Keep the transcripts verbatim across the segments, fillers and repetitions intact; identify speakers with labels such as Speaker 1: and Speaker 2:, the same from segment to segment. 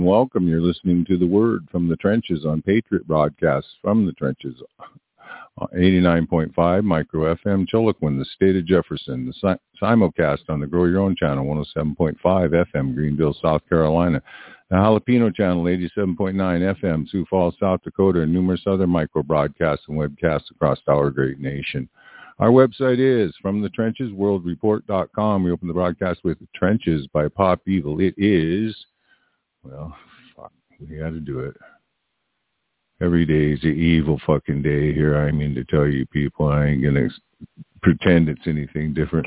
Speaker 1: Welcome. You're listening to The Word from the Trenches on Patriot Broadcasts from the Trenches. eighty-nine point five Micro F M, Chiloquin, the state of Jefferson. The si- simulcast on the Grow Your Own channel, one oh seven point five F M, Greenville, South Carolina. The Jalapeno channel, eighty-seven point nine F M, Sioux Falls, South Dakota, and numerous other micro broadcasts and webcasts across our great nation. Our website is from the trenches world report dot com. We open the broadcast with Trenches by Pop Evil. It is, well, fuck, we got to do it. Every day is an evil fucking day here. I mean to tell you people, I ain't going to pretend it's anything different.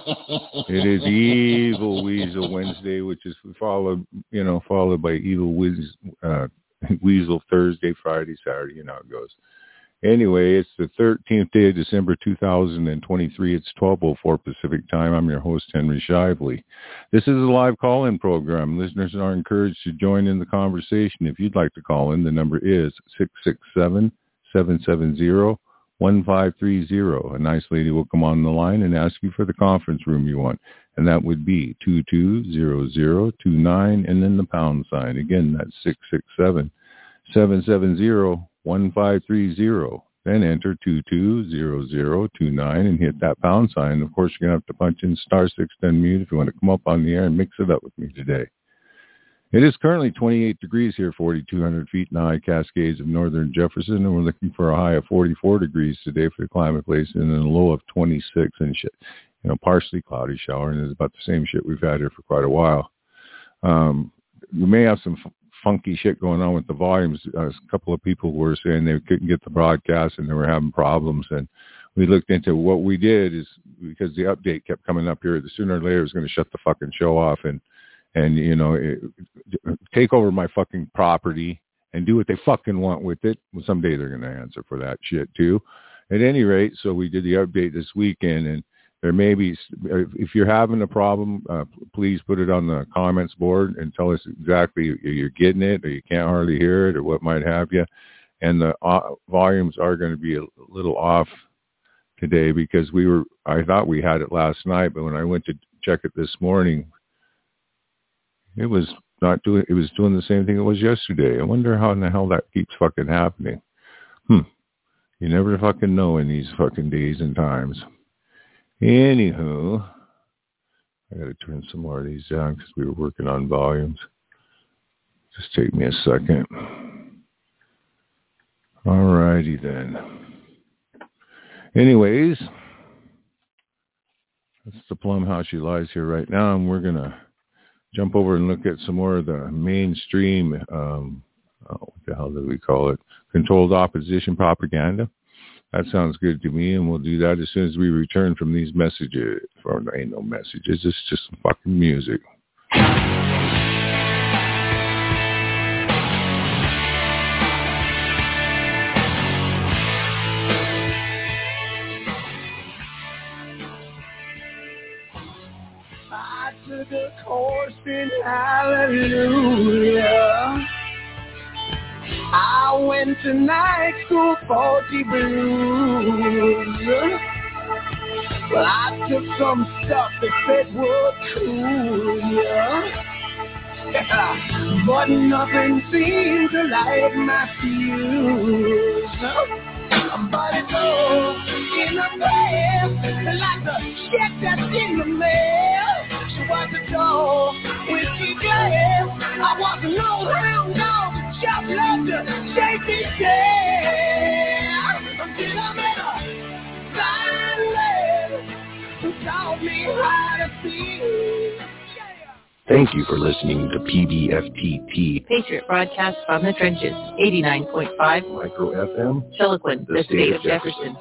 Speaker 1: It is Evil Weasel Wednesday, which is followed, you know, followed by Evil Weasel, uh, Weasel Thursday, Friday, Saturday. You know how it goes. Anyway, it's the thirteenth day of December, two thousand twenty-three. It's twelve oh four Pacific time. I'm your host, Henry Shively. This is a live call-in program. Listeners are encouraged to join in the conversation. If you'd like to call in, the number is six six seven, seven seven zero, one five three zero. A nice lady will come on the line and ask you for the conference room you want, and that would be two two zero zero two nine and then the pound sign. Again, that's six six seven, seven seven zero, one five three zero. Then enter two two zero zero two nine and hit that pound sign. Of course, you're going to have to punch in star six to unmute if you want to come up on the air and mix it up with me today. It is currently twenty-eight degrees here, forty-two hundred feet in the high Cascades of northern Jefferson, and we're looking for a high of forty-four degrees today for the climate place and then a low of twenty-six and shit. You know, partially cloudy shower, and it's about the same shit we've had here for quite a while. Um, we may have some f- funky shit going on with the volumes. Uh, a couple of people were saying they couldn't get the broadcast and they were having problems, and we looked into what we did is because the update kept coming up here, the sooner or later it was going to shut the fucking show off and and you know it, take over my fucking property and do what they fucking want with it. Well, someday they're going to answer for that shit too. At any rate, so we did the update this weekend, and there may be, if you're having a problem, uh, please put it on the comments board and tell us exactly you're getting it or you can't hardly hear it or what might have you. And the uh, volumes are going to be a little off today because we were, I thought we had it last night, but when I went to check it this morning, it was not doing, it was doing the same thing it was yesterday. I wonder how in the hell that keeps fucking happening. Hmm. You never fucking know in these fucking days and times. Anywho, I got to turn some more of these down because we were working on volumes. Just take me a second. All righty then. Anyways, that's the plum how she lies here right now, and we're going to jump over and look at some more of the mainstream, um, oh, what the hell do we call it, controlled opposition propaganda. That sounds good to me, and we'll do that as soon as we return from these messages. Or there ain't no messages, it's just some fucking music. I took a course in hallelujah. I went to night school for the blues. Well, I took some stuff that said was cool, yeah. But nothing seemed to light my fuse. But it's all in the mail, like the shit that's in the mail. She was a dog with she glass. I was an old hound dog. Just love to shake his tail until I met a blind lady who taught me how to see.
Speaker 2: Thank you for listening to P B F T T,
Speaker 3: Patriot Broadcast from the Trenches, eighty-nine point five
Speaker 2: Micro F M,
Speaker 3: Chiloquin, the, the state of Jefferson.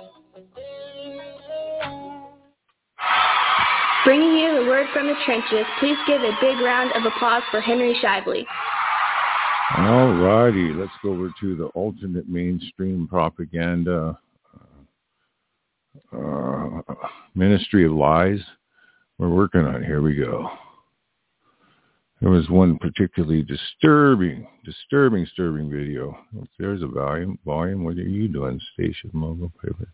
Speaker 4: Bringing you the word from the trenches, please give a big round of applause for Henry Shively.
Speaker 1: All righty, let's go over to the alternate mainstream propaganda uh, Ministry of Lies. We're working on it. Here we go. There was one particularly disturbing, disturbing, disturbing video. There's a volume. Volume. What are you doing? Station mobile.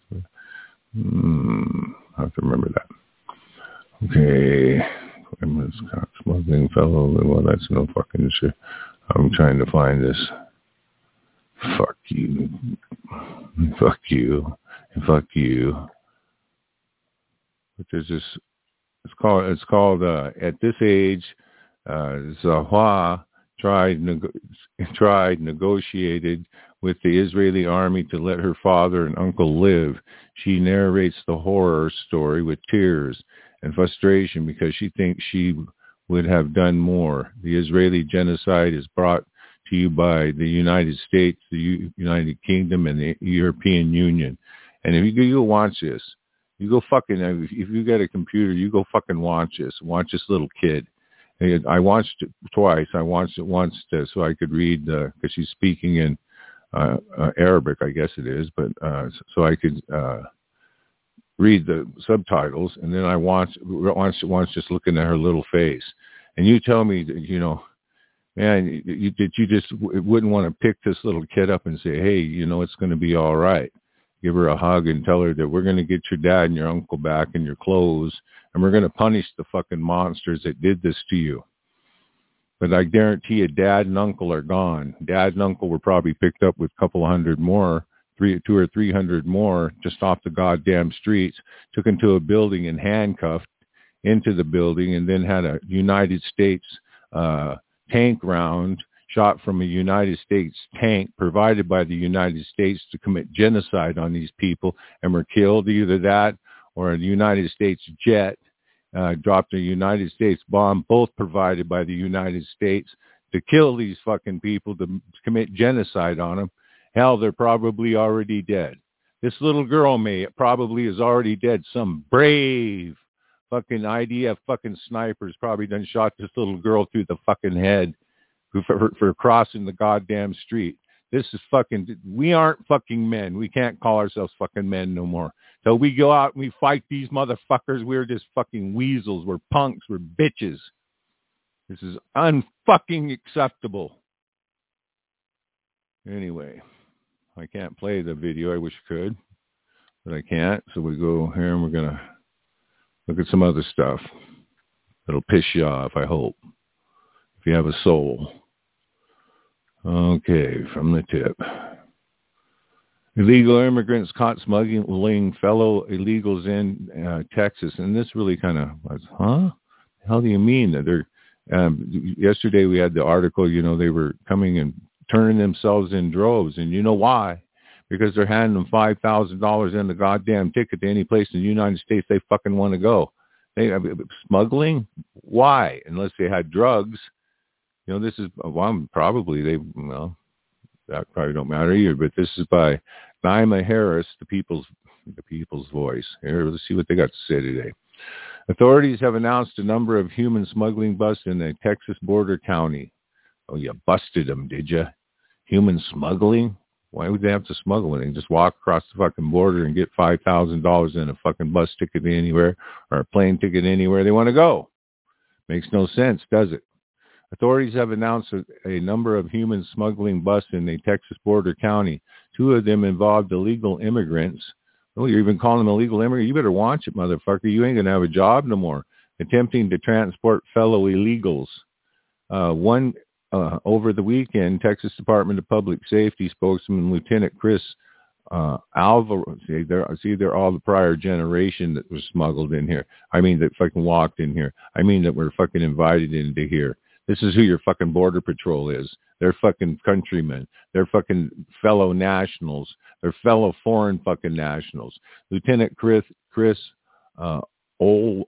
Speaker 1: Hmm. I have to remember that. Okay. Smuggling fellow. Well, that's no fucking shit. I'm trying to find this. Fuck you. Fuck you. And fuck you. But there's this, it's called, it's called, uh, At This Age, uh, Zahwa tried, neg- tried, negotiated with the Israeli army to let her father and uncle live. She narrates the horror story with tears and frustration because she thinks she would have done more. The Israeli genocide is brought to you by the United States, the U- United Kingdom, and the European Union. And if you go, you go watch this, you go fucking, if you got a computer, you go fucking watch this. Watch this little kid. I watched it twice. I watched it once to, so I could read, because uh, she's speaking in uh, uh, Arabic, I guess it is, but uh, so I could uh, read the subtitles. And then I watched, watched it once just looking at her little face. And you tell me that, you know, man, you, that you just wouldn't want to pick this little kid up and say, hey, you know, it's going to be all right. Give her a hug and tell her that we're going to get your dad and your uncle back and your clothes, and we're going to punish the fucking monsters that did this to you. But I guarantee you, dad and uncle are gone. Dad and uncle were probably picked up with a couple hundred more, three, two or three hundred more, just off the goddamn streets, took into a building and handcuffed into the building, and then had a United States uh, tank round shot from a United States tank provided by the United States to commit genocide on these people, and were killed. Either that or a United States jet uh, dropped a United States bomb, both provided by the United States to kill these fucking people, to commit genocide on them. Hell, they're probably already dead. This little girl may probably is already dead. Some brave fucking I D F fucking snipers probably done shot this little girl through the fucking head for, for crossing the goddamn street. This is fucking, we aren't fucking men. We can't call ourselves fucking men no more. So we go out and we fight these motherfuckers. We're just fucking weasels. We're punks. We're bitches. This is unfucking acceptable. Anyway, I can't play the video. I wish I could, but I can't. So we go here and we're going to look at some other stuff that'll piss you off, I hope, if you have a soul. Okay, from the tip. Illegal immigrants caught smuggling fellow illegals in uh, Texas. And this really kind of was, huh? The hell do you mean? That they're, um, yesterday we had the article, you know, they were coming and turning themselves in droves. And you know why? Because they're handing them five thousand dollars in the goddamn ticket to any place in the United States they fucking want to go. They uh, smuggling? Why? Unless they had drugs. You know, this is, well, probably they, well, that probably don't matter either, but this is by Naima Harris, the people's, the people's voice. Here, let's see what they got to say today. Authorities have announced a number of human smuggling busts in a Texas border county. Oh, you busted them, did you? Human smuggling? Why would they have to smuggle it? They can just walk across the fucking border and get five thousand dollars in a fucking bus ticket anywhere or a plane ticket anywhere they want to go. Makes no sense, does it? Authorities have announced a, a number of human smuggling busts in a Texas border county. Two of them involved illegal immigrants. Oh, you're even calling them illegal immigrants? You better watch it, motherfucker. You ain't going to have a job no more. Attempting to transport fellow illegals. Uh, one, uh, over the weekend, Texas Department of Public Safety spokesman Lieutenant Chris uh, Alvarez, see they're, see, they're all the prior generation that was smuggled in here. I mean, that fucking walked in here. I mean, that were fucking invited into here. This is who your fucking border patrol is. They're fucking countrymen. They're fucking fellow nationals. They're fellow foreign fucking nationals. Lieutenant Chris, Chris uh, Ol,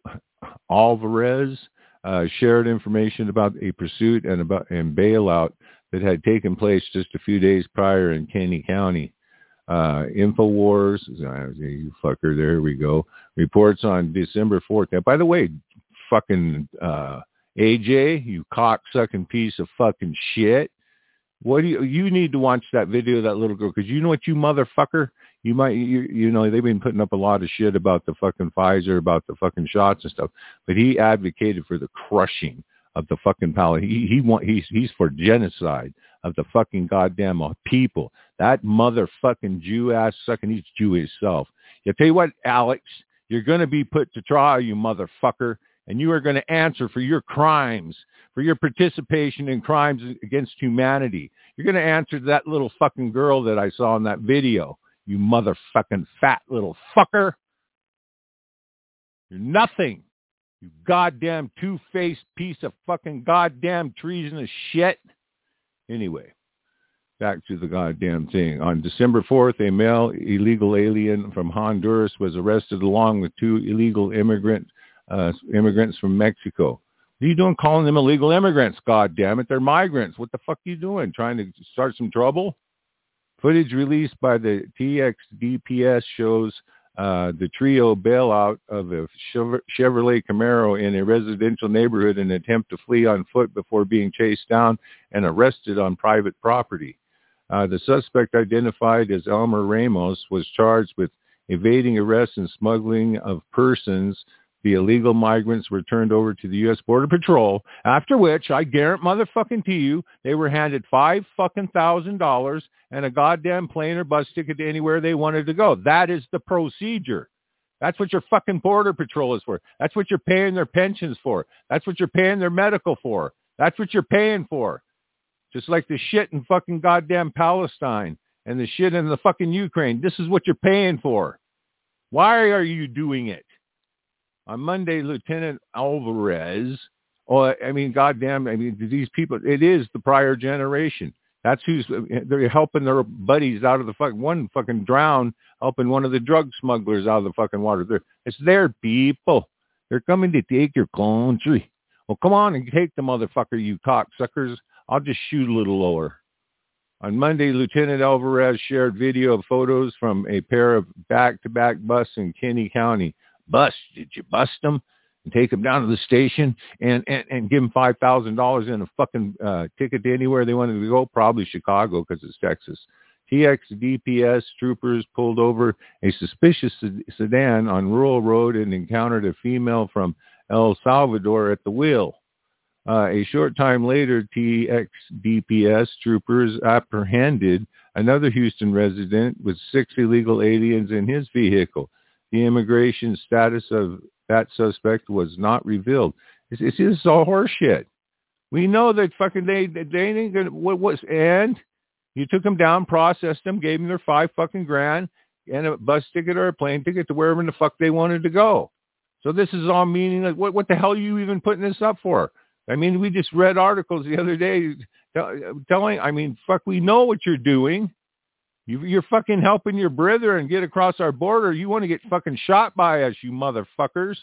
Speaker 1: Alvarez uh, shared information about a pursuit and about and bailout that had taken place just a few days prior in Caney County. Uh, InfoWars, uh, you fucker, there we go. Reports on December fourth. Now, by the way, fucking... Uh, A J, you cocksucking piece of fucking shit. What do you, you need to watch that video of that little girl, because you know what, you motherfucker, you might, you, you know, they've been putting up a lot of shit about the fucking Pfizer, about the fucking shots and stuff, but he advocated for the crushing of the fucking palate. He, he want, he's, he's for genocide of the fucking goddamn people. That motherfucking Jew ass sucking, he's Jew himself. I tell you what, Alex, you're going to be put to trial, you motherfucker. and you are going to answer for your crimes, for your participation in crimes against humanity. You're going to answer to that little fucking girl that I saw in that video. You motherfucking fat little fucker. You're nothing. You goddamn two-faced piece of fucking goddamn treasonous shit. Anyway, back to the goddamn thing. On December fourth, a male illegal alien from Honduras was arrested along with two illegal immigrant uh, immigrants from Mexico. What are you doing calling them illegal immigrants? God damn it, they're migrants. What the fuck are you doing? Trying to start some trouble? Footage released by the T X D P S shows uh, the trio bailout of a Chevrolet Camaro in a residential neighborhood in an attempt to flee on foot before being chased down and arrested on private property. Uh, the suspect, identified as Elmer Ramos, was charged with evading arrest and smuggling of persons. The illegal migrants were turned over to the U S Border Patrol, after which, I guarantee motherfucking to you, they were handed five fucking thousand dollars and a goddamn plane or bus ticket to anywhere they wanted to go. That is the procedure. That's what your fucking Border Patrol is for. That's what you're paying their pensions for. That's what you're paying their medical for. That's what you're paying for. Just like the shit in fucking goddamn Palestine and the shit in the fucking Ukraine. This is what you're paying for. Why are you doing it? On Monday, Lieutenant Alvarez, oh, I mean, goddamn, I mean, these people, it is the prior generation. That's who's, they're helping their buddies out of the fucking, one fucking drowned, helping one of the drug smugglers out of the fucking water. They're, it's their people. They're coming to take your country. Well, come on and take the motherfucker, you cocksuckers. I'll just shoot a little lower. On Monday, Lieutenant Alvarez shared video of photos from a pair of back-to-back buses in Kinney County. Bust? Did you bust them and take them down to the station and, and, and give them five thousand dollars in a fucking uh, ticket to anywhere they wanted to go? Probably Chicago because it's Texas. T X D P S troopers pulled over a suspicious sedan on Rural Road and encountered a female from El Salvador at the wheel. Uh, a short time later, T X D P S troopers apprehended another Houston resident with six illegal aliens in his vehicle. The immigration status of that suspect was not revealed. It's, it's, it's all horseshit. We know that fucking they they ain't gonna what was and you took them down, processed them, gave them their five fucking grand and a bus ticket or a plane ticket to wherever the fuck they wanted to go. So this is all meaningless. What what the hell are you even putting this up for? I mean, we just read articles the other day telling. I mean, fuck, we know what you're doing. You, you're fucking helping your brother and get across our border. You want to get fucking shot by us, you motherfuckers.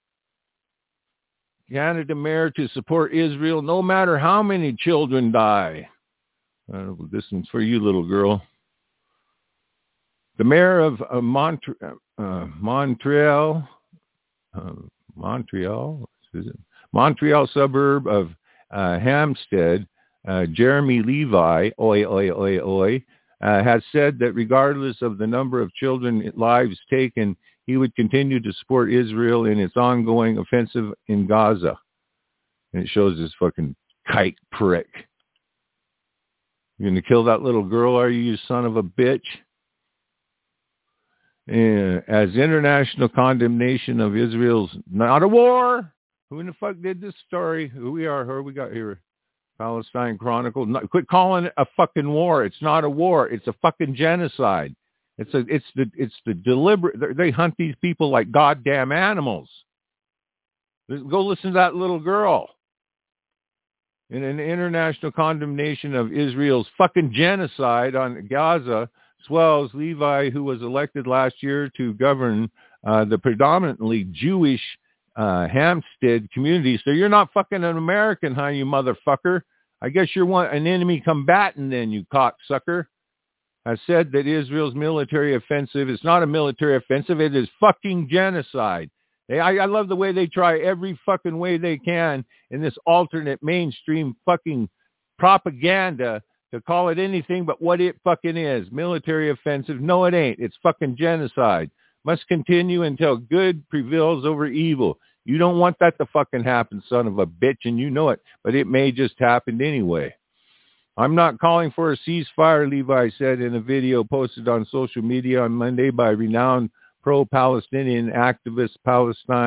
Speaker 1: Canada mayor to support Israel no matter how many children die. Uh, this one's for you, little girl. The mayor of uh, Montre- uh, Montreal, uh, Montreal, is it? Montreal suburb of uh, Hampstead, uh, Jeremy Levi, oi, oi, oi, oi, Uh, has said that regardless of the number of children lives taken, he would continue to support Israel in its ongoing offensive in Gaza. And it shows this fucking kike prick. You're going to kill that little girl, are you, you son of a bitch? Uh, as international condemnation of Israel's not a war. Who in the fuck did this story? Who we are, who we got here? Palestine Chronicle. No, quit calling it a fucking war. It's not a war. It's a fucking genocide. It's a. It's the. It's the deliberate. They hunt these people like goddamn animals. Go listen to that little girl. In an international condemnation of Israel's fucking genocide on Gaza, swells Levi, who was elected last year to govern uh, the predominantly Jewish Uh, Hampstead community. So you're not fucking an American, huh, you motherfucker? I guess you're one, an enemy combatant then, you cocksucker. Has said that Israel's military offensive is not a military offensive. It is fucking genocide. They, I, I love the way they try every fucking way they can in this alternate mainstream fucking propaganda to call it anything but what it fucking is. Military offensive. No, it ain't. It's fucking genocide. Must continue until good prevails over evil. You don't want that to fucking happen, son of a bitch, and you know it, but it may just happen anyway. I'm not calling for a ceasefire, Levi said in a video posted on social media on Monday by renowned pro-Palestinian activist Palestine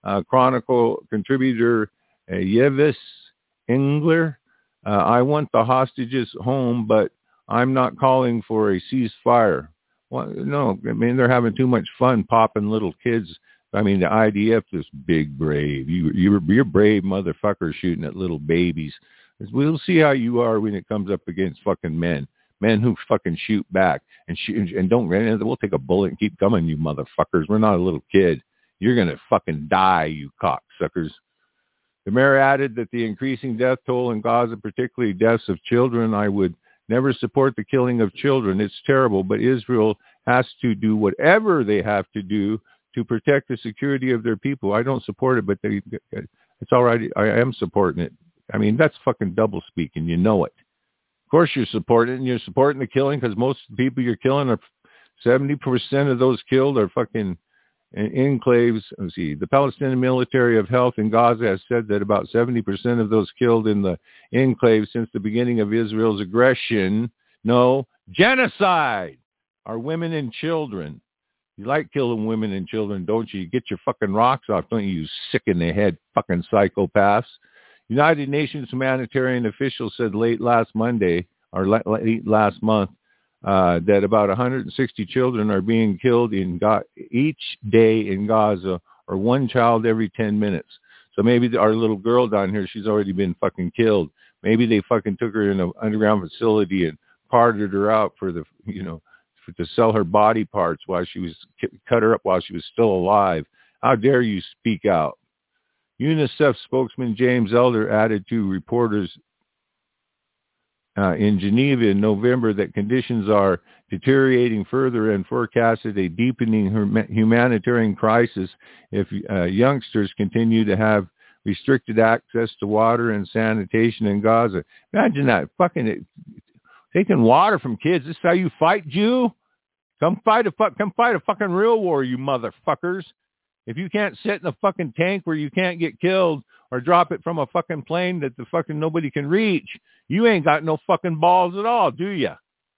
Speaker 1: uh, Chronicle contributor uh, Yves Engler. Uh, I want the hostages home, but I'm not calling for a ceasefire. Well, no, I mean, they're having too much fun popping little kids. I mean, the I D F is big brave. You, you're, you're brave motherfuckers shooting at little babies. We'll see how you are when it comes up against fucking men. Men who fucking shoot back and shoot and don't, and we'll take a bullet and keep coming, you motherfuckers. We're not a little kid. You're going to fucking die, you cocksuckers. The mayor added that the increasing death toll in Gaza, particularly deaths of children, I would never support the killing of children. It's terrible, but Israel has to do whatever they have to do to protect the security of their people. I don't support it, but they, it's all right. I am supporting it. I mean, that's fucking double speaking. You know it. Of course you're supporting it, and you're supporting the killing because most of the people you're killing are seventy percent of those killed are fucking enclaves. Let's see, the Palestinian Military of Health in Gaza has said that about seventy percent of those killed in the enclave since the beginning of Israel's aggression, no, genocide, are women and children. You like killing women and children, don't you? You get your fucking rocks off, don't you, you sick in the head fucking psychopaths. United Nations humanitarian officials said late last Monday, or late last month, uh, that about one hundred sixty children are being killed in Ga- each day in Gaza, or one child every ten minutes. So maybe the, our little girl down here, she's already been fucking killed. Maybe they fucking took her in an underground facility and parted her out for the, you know, for, to sell her body parts while she was, cut her up while she was still alive. How dare you speak out? UNICEF spokesman James Elder added to reporters uh, in Geneva in November that conditions are deteriorating further and forecasted a deepening hum- humanitarian crisis if uh, youngsters continue to have restricted access to water and sanitation in Gaza. Imagine that, fucking it, taking water from kids. This is how you fight, Jew? Come fight a fuck, come fight a fucking real war, you motherfuckers. If you can't sit in a fucking tank where you can't get killed or drop it from a fucking plane that the fucking nobody can reach, you ain't got no fucking balls at all, do ya?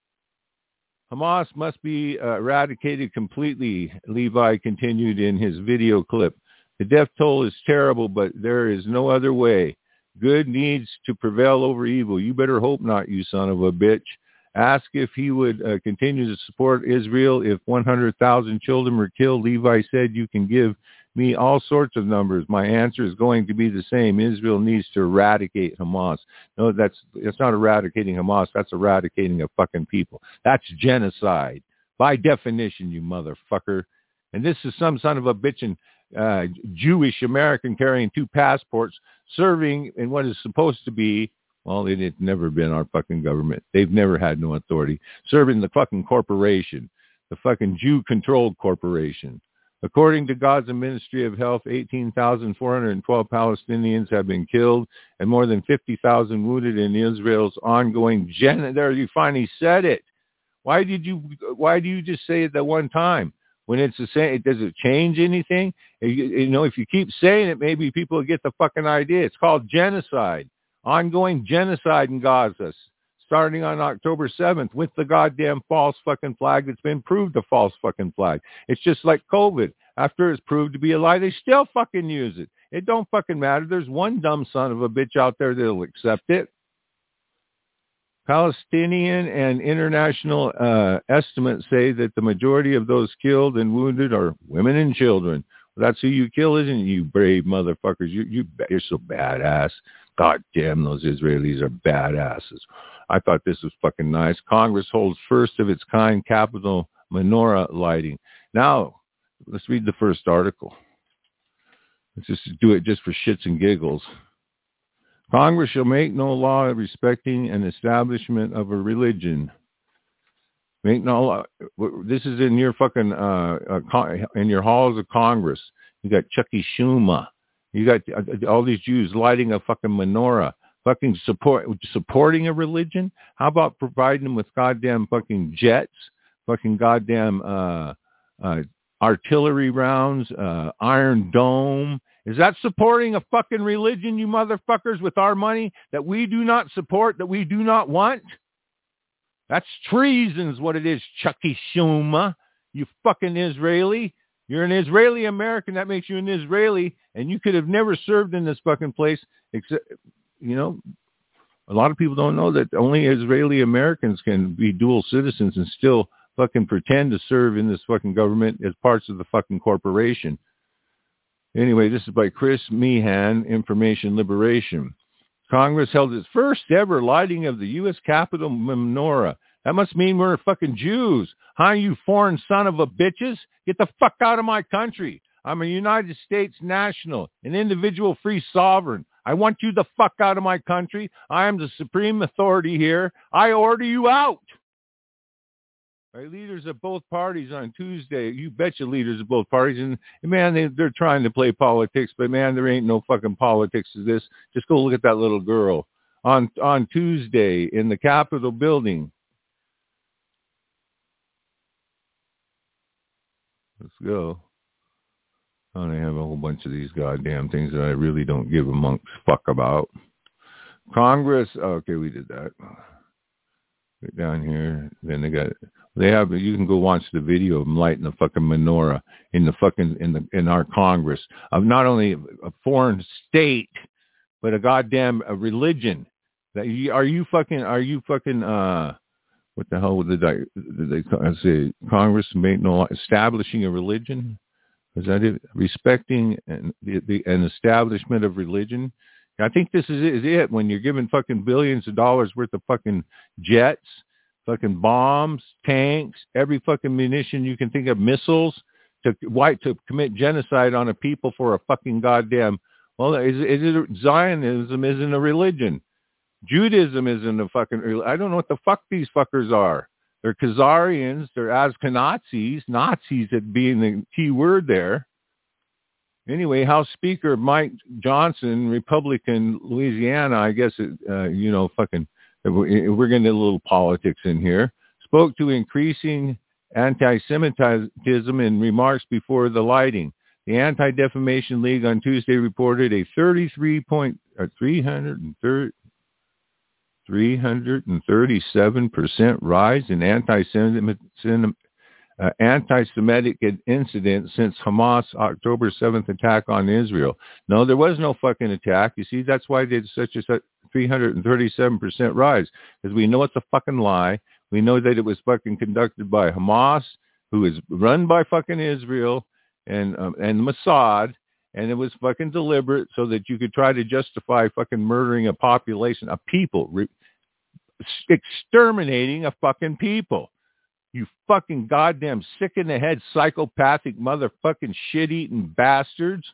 Speaker 1: Hamas must be uh, eradicated completely, Levi continued in his video clip. The death toll is terrible, but there is no other way. Good needs to prevail over evil. You better hope not, you son of a bitch. Ask if he would uh, continue to support Israel if one hundred thousand children were killed. Levi said, you can give me all sorts of numbers. My answer is going to be the same. Israel needs to eradicate Hamas. No, that's that's not eradicating Hamas. That's eradicating a fucking people. That's genocide. By definition, you motherfucker. And this is some son of a bitchin' uh, Jewish American carrying two passports, serving in what is supposed to be, well, it, it's never been our fucking government. They've never had no authority. Serving the fucking corporation, the fucking Jew-controlled corporation. According to Gaza Ministry of Health, eighteen thousand four hundred twelve Palestinians have been killed and more than fifty thousand wounded in Israel's ongoing gen. There, you finally said it. Why did you? Why do you just say it that one time? When it's the same, does it change anything? You, you know, if you keep saying it, maybe people will get the fucking idea. It's called genocide. Ongoing genocide in Gaza, starting on October seventh with the goddamn false fucking flag that's been proved a false fucking flag. It's just like COVID. After it's proved to be a lie, they still fucking use it. It don't fucking matter. There's one dumb son of a bitch out there that'll accept it. Palestinian and international uh, estimates say that the majority of those killed and wounded are women and children. Well, that's who you kill, isn't it, you brave motherfuckers? You, you, you're so badass. God damn, those Israelis are badasses. I thought this was fucking nice. Congress holds first of its kind Capitol menorah lighting. Now, let's read the first article. Let's just do it just for shits and giggles. Congress shall make no law respecting an establishment of a religion. Make no law. This is in your fucking, uh, uh, in your halls of Congress. You got Chucky Schumer. You got all these Jews lighting a fucking menorah, fucking support, supporting a religion. How about providing them with goddamn fucking jets, fucking goddamn uh, uh, artillery rounds, uh, Iron Dome? Is that supporting a fucking religion, you motherfuckers, with our money that we do not support, that we do not want? That's treason is what it is, Chucky Schumer, you fucking Israeli. You're an Israeli American. That makes you an Israeli, and you could have never served in this fucking place. Except, you know, a lot of people don't know that only Israeli Americans can be dual citizens and still fucking pretend to serve in this fucking government as parts of the fucking corporation. Anyway, this is by Chris Meehan, Information Liberation. Congress held its first ever lighting of the U S Capitol menorah. That must mean we're fucking Jews. Huh, you foreign son of a bitches? Get the fuck out of my country. I'm a United States national, an individual free sovereign. I want you the fuck out of my country. I am the supreme authority here. I order you out. By leaders of both parties on Tuesday. You betcha leaders of both parties. And, man, they, they're trying to play politics, but, man, there ain't no fucking politics to this. Just go look at that little girl. On, on Tuesday in the Capitol building. Let's go. I only have a whole bunch of these goddamn things that I really don't give a monk's fuck about. Congress. Okay, we did that. Right down here. Then they got. They have. You can go watch the video of them lighting the fucking menorah in the fucking in the in our Congress of not only a foreign state, but a goddamn a religion. That you, are you fucking? Are you fucking? Uh, what the hell did they, did they say? Congress made no establishing a religion. Is that it? Respecting an, the, the, an establishment of religion? I think this is it, is it when you're giving fucking billions of dollars worth of fucking jets, fucking bombs, tanks, every fucking munition you can think of, missiles, to why to commit genocide on a people for a fucking goddamn, well, is, is it Zionism isn't a religion. Judaism isn't a fucking, I don't know what the fuck these fuckers are. They're Khazarians. They're Ashkenazis. Nazis at being the key word there. Anyway, House Speaker Mike Johnson, Republican, Louisiana, I guess, it, uh, you know, fucking, we're getting a little politics in here, spoke to increasing anti-Semitism in remarks before the lighting. The Anti-Defamation League on Tuesday reported a thirty-three point, or three hundred thirty three hundred thirty-seven percent rise in anti-Semitic, uh, anti-Semitic incidents since Hamas' October seventh attack on Israel. No, there was no fucking attack. You see, that's why they did such a three hundred thirty-seven percent rise, because we know it's a fucking lie. We know that it was fucking conducted by Hamas, who is run by fucking Israel and um, and Mossad. And it was fucking deliberate so that you could try to justify fucking murdering a population of people, re- exterminating a fucking people. You fucking goddamn sick in the head, psychopathic motherfucking shit-eating bastards.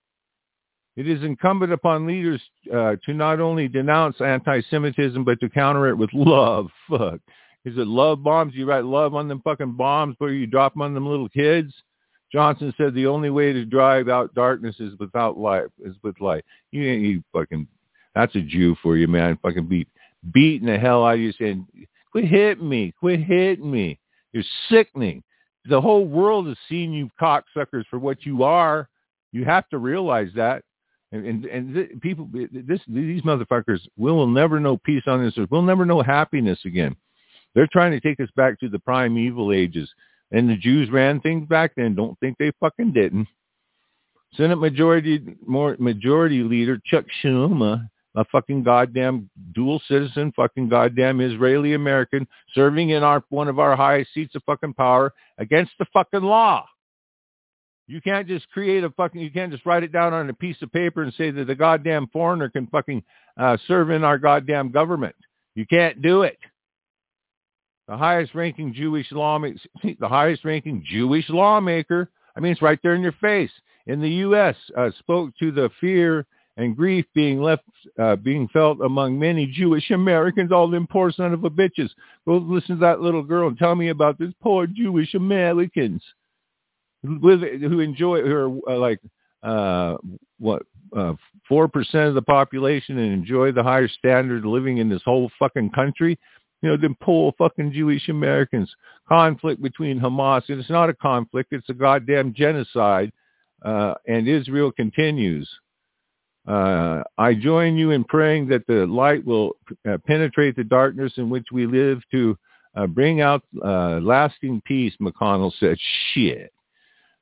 Speaker 1: It is incumbent upon leaders uh, to not only denounce anti-Semitism, but to counter it with love. Fuck. Is it love bombs? You write love on them fucking bombs, but you drop them on them little kids? Johnson said the only way to drive out darkness is without light, is with light. You ain't you fucking, that's a Jew for you, man. Fucking beat, beating the hell out of you saying, quit hitting me, quit hitting me. You're sickening. The whole world has seen you cocksuckers for what you are. You have to realize that. And and, and th- people, this these motherfuckers will never know peace on this earth. We'll never know happiness again. They're trying to take us back to the primeval ages. And the Jews ran things back then. Don't think they fucking didn't. Senate Majority more Majority Leader Chuck Schumer, a fucking goddamn dual citizen, fucking goddamn Israeli American, serving in our one of our highest seats of fucking power against the fucking law. You can't just create a fucking. You can't just write it down on a piece of paper and say that the goddamn foreigner can fucking uh, serve in our goddamn government. You can't do it. The highest-ranking Jewish lawmaker, the highest-ranking Jewish lawmaker, I mean, it's right there in your face, in the U S, uh, spoke to the fear and grief being left, uh, being felt among many Jewish Americans, all them poor son of a bitches. Go listen to that little girl and tell me about this poor Jewish Americans who, live, who enjoy, who are uh, like, uh, what, uh, four percent of the population and enjoy the higher standard of living in this whole fucking country. You know, them poor fucking Jewish Americans. Conflict between Hamas, and it's not a conflict, it's a goddamn genocide, uh, and Israel continues. Uh, I join you in praying that the light will uh, penetrate the darkness in which we live to uh, bring out uh, lasting peace, McConnell said. Shit.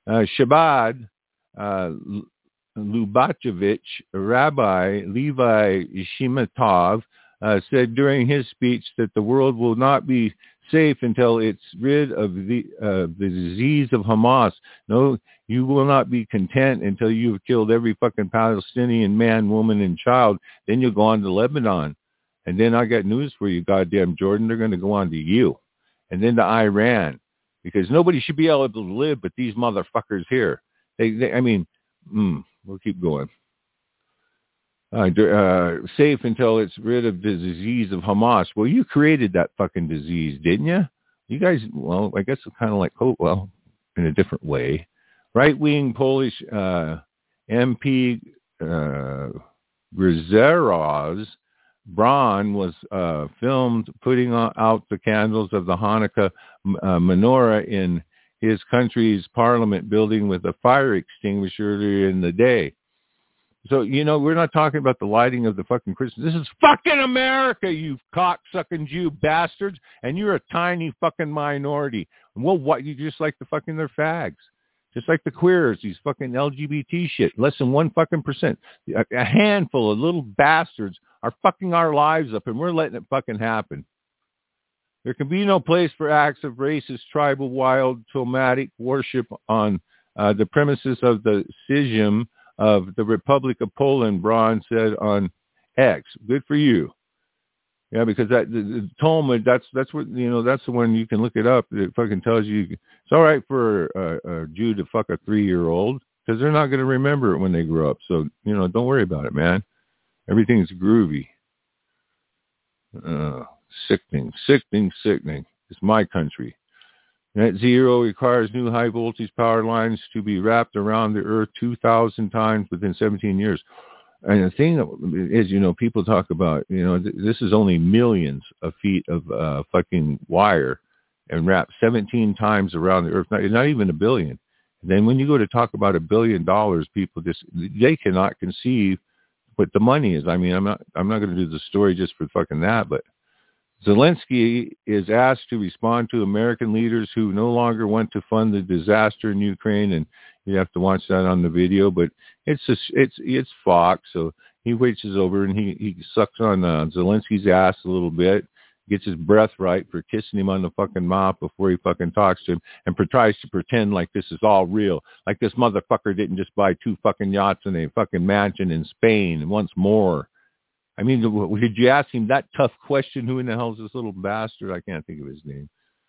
Speaker 1: Uh, Shabbat uh, Lubavitch, Rabbi Levi Shimatov, uh, said during his speech that the world will not be safe until it's rid of the uh, the disease of Hamas. No, you will not be content until you've killed every fucking Palestinian man, woman, and child. Then you'll go on to Lebanon. And then I got news for you, goddamn Jordan. They're going to go on to you. And then to Iran. Because nobody should be able to live but these motherfuckers here. They, they I mean, mm, we'll keep going. Uh, uh, safe until it's rid of the disease of Hamas. Well, you created that fucking disease, didn't you? You guys, well, I guess it's kind of like, oh, well, in a different way. Right-wing Polish uh, M P uh, Grzegorz Braun was uh, filmed putting out the candles of the Hanukkah uh, menorah in his country's parliament building with a fire extinguisher earlier in the day. So, you know, we're not talking about the lighting of the fucking Christmas. This is fucking America, you cocksucking Jew bastards, and you're a tiny fucking minority. Well, what, you just like the fucking, they're fags. Just like the queers, these fucking L G B T shit. Less than one fucking percent. A, a handful of little bastards are fucking our lives up, and we're letting it fucking happen. There can be no place for acts of racist, tribal, wild, traumatic worship on uh, the premises of the schism of the Republic of Poland, Braun said on X. Good for you. Yeah, because that the, the Talmud, that's that's what you know. That's the one you can look it up. It fucking tells you it's all right for a, a Jew to fuck a three-year-old because they're not going to remember it when they grow up. So you know, don't worry about it, man. Everything's groovy. Uh, sickening, sickening, sickening. It's my country. Net zero requires new high voltage power lines to be wrapped around the earth two thousand times within seventeen years. And the thing is, you know, people talk about, you know, th- this is only millions of feet of uh, fucking wire and wrapped seventeen times around the earth, not, not even a billion. And then when you go to talk about a billion dollars, people just, they cannot conceive what the money is. I mean, I'm not, I'm not going to do the story just for fucking that, but Zelensky is asked to respond to American leaders who no longer want to fund the disaster in Ukraine, and you have to watch that on the video. But it's a, it's it's Fox, so he reaches over and he, he sucks on uh, Zelensky's ass a little bit, gets his breath right for kissing him on the fucking mouth before he fucking talks to him, and tries to pretend like this is all real, like this motherfucker didn't just buy two fucking yachts and a fucking mansion in Spain and once more. I mean, did you ask him that tough question? Who in the hell is this little bastard? I can't think of his name.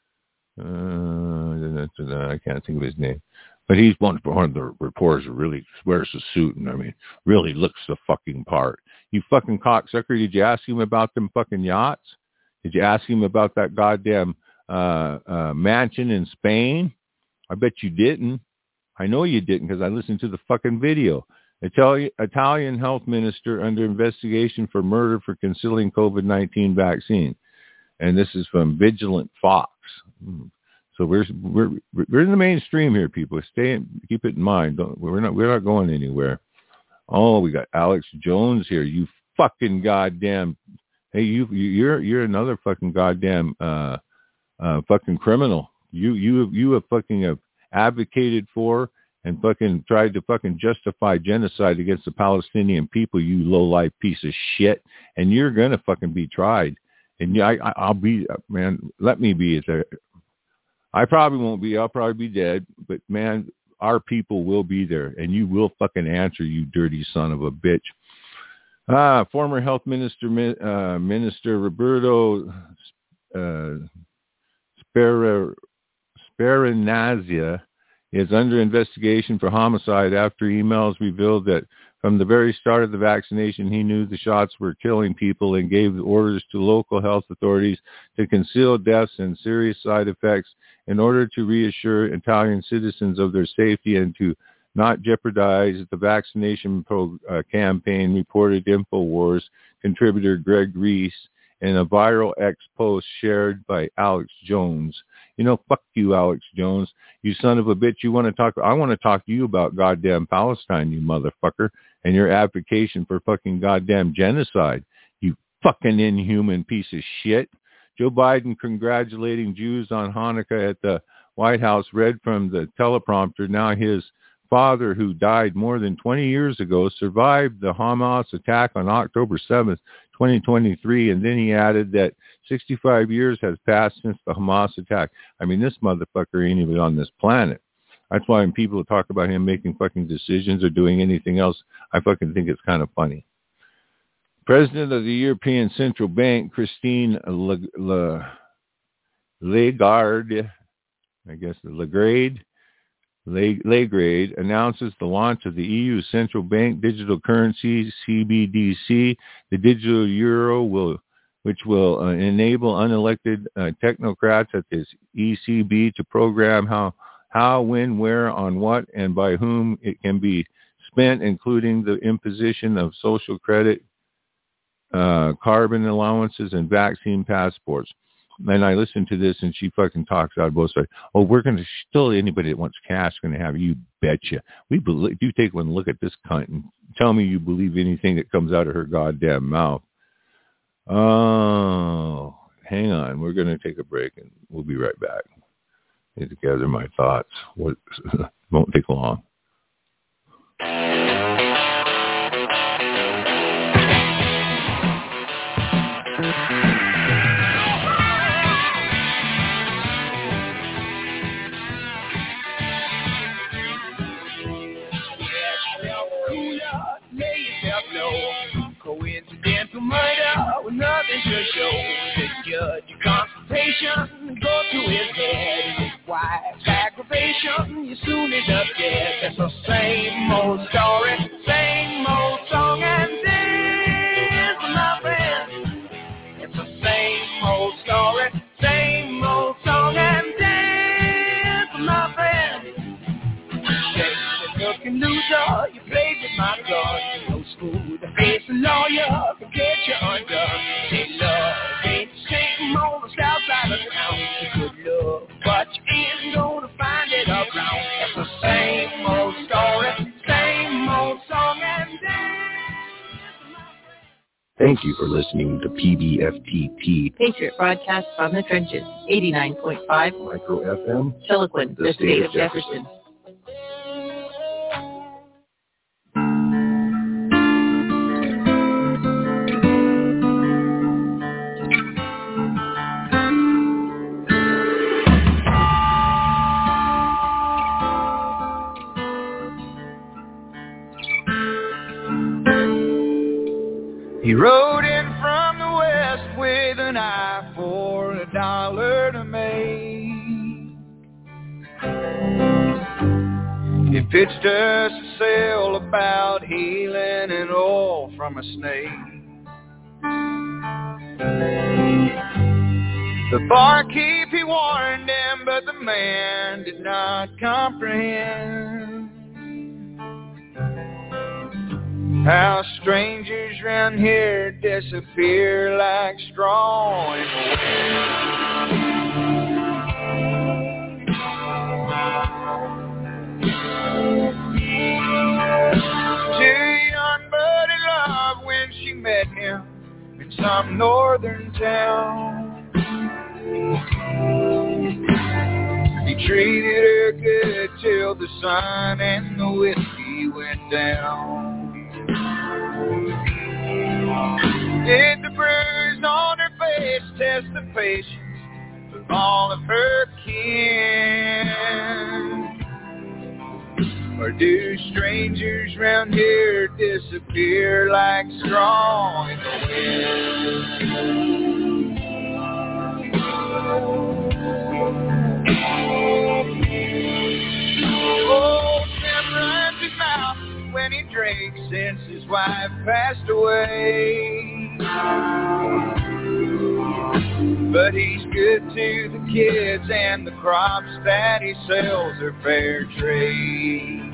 Speaker 1: Uh, I can't think of his name. But he's one, one of the reporters who really wears a suit and, I mean, really looks the fucking part. You fucking cocksucker, did you ask him about them fucking yachts? Did you ask him about that goddamn uh, uh, mansion in Spain? I bet you didn't. I know you didn't because I listened to the fucking video. Italian, Italian health minister under investigation for murder for concealing COVID nineteen vaccine. And this is from Vigilant Fox. So we're we're we're in the mainstream here, people. Stay in, keep it in mind. Don't, we're not we're not going anywhere. Oh, we got Alex Jones here. You fucking goddamn. Hey, you you're you're another fucking goddamn uh, uh, fucking criminal. You you you have fucking have advocated for and fucking tried to fucking justify genocide against the Palestinian people, you low-life piece of shit, and you're gonna fucking be tried. And yeah, I, I'll be, man, let me be. I probably won't be. I'll probably be dead. But man, our people will be there, and you will fucking answer, you dirty son of a bitch. Ah, former health minister, uh, Minister Roberto uh, Spera, Speranazia is under investigation for homicide after emails revealed that from the very start of the vaccination, he knew the shots were killing people and gave orders to local health authorities to conceal deaths and serious side effects in order to reassure Italian citizens of their safety and to not jeopardize the vaccination pro, uh, campaign, reported InfoWars contributor Greg Reese in a viral X post shared by Alex Jones. You know, fuck you, Alex Jones. You son of a bitch. You want to talk? I want to talk to you about goddamn Palestine, you motherfucker, and your advocation for fucking goddamn genocide. You fucking inhuman piece of shit. Joe Biden congratulating Jews on Hanukkah at the White House read from the teleprompter. Now his father, who died more than twenty years ago, survived the Hamas attack on October seventh, twenty twenty-three, and then he added that sixty-five years has passed since the Hamas attack. I mean, this motherfucker ain't even on this planet. That's why when people talk about him making fucking decisions or doing anything else, I fucking think it's kind of funny. President of the European Central Bank, Christine Lagarde, I guess Lagarde, Lagarde, announces the launch of the E U Central Bank Digital Currency, C B D C. The digital euro will which will uh, enable unelected uh, technocrats at this E C B to program how, how, when, where, on what, and by whom it can be spent, including the imposition of social credit, uh, carbon allowances, and vaccine passports. And I listened to this, and she fucking talks out of both sides. Oh, we're going to still, anybody that wants cash is going to have it. You betcha. We believe, do take one look at this cunt and tell me you believe anything that comes out of her goddamn mouth. Oh, hang on. We're going to take a break, and we'll be right back. I need to gather my thoughts. What won't take long.
Speaker 5: Coincidental murder with nothing to show. The judge, your consultation, go to his head. His wife's aggravation, you soon end up dead. That's the same old story, same old song and dance, my friend. It's the same old story, same old song and dance, my friend. Looking loser, you played with my blood. No school to face a lawyer to get you undone. Say love ain't the same on the south side of town. You could love, but you ain't gonna find it around. It's the same old story, same old song and dance.
Speaker 2: Thank you for listening to P B F T T
Speaker 3: Patriot Broadcast from the Trenches, eighty-nine point five
Speaker 2: Micro F M,
Speaker 3: Chiloquin, the state of Jefferson.
Speaker 5: He rode in from the west with an eye for a dollar to make. He pitched us a sale about healing and oil from a snake. The barkeep, he warned him, but the man did not comprehend how strangers round here disappear like straw in the wind. Two young buddy loved when she met him in some northern town. He treated her good till the sun and the whiskey went down. Did the bruise on her face test the patience of all of her kin? Or do strangers round here disappear like straw in the wind? Oh, Tim runs his mouth when he drinks since his wife passed away. But he's good to the kids and the crops that he sells are fair trade.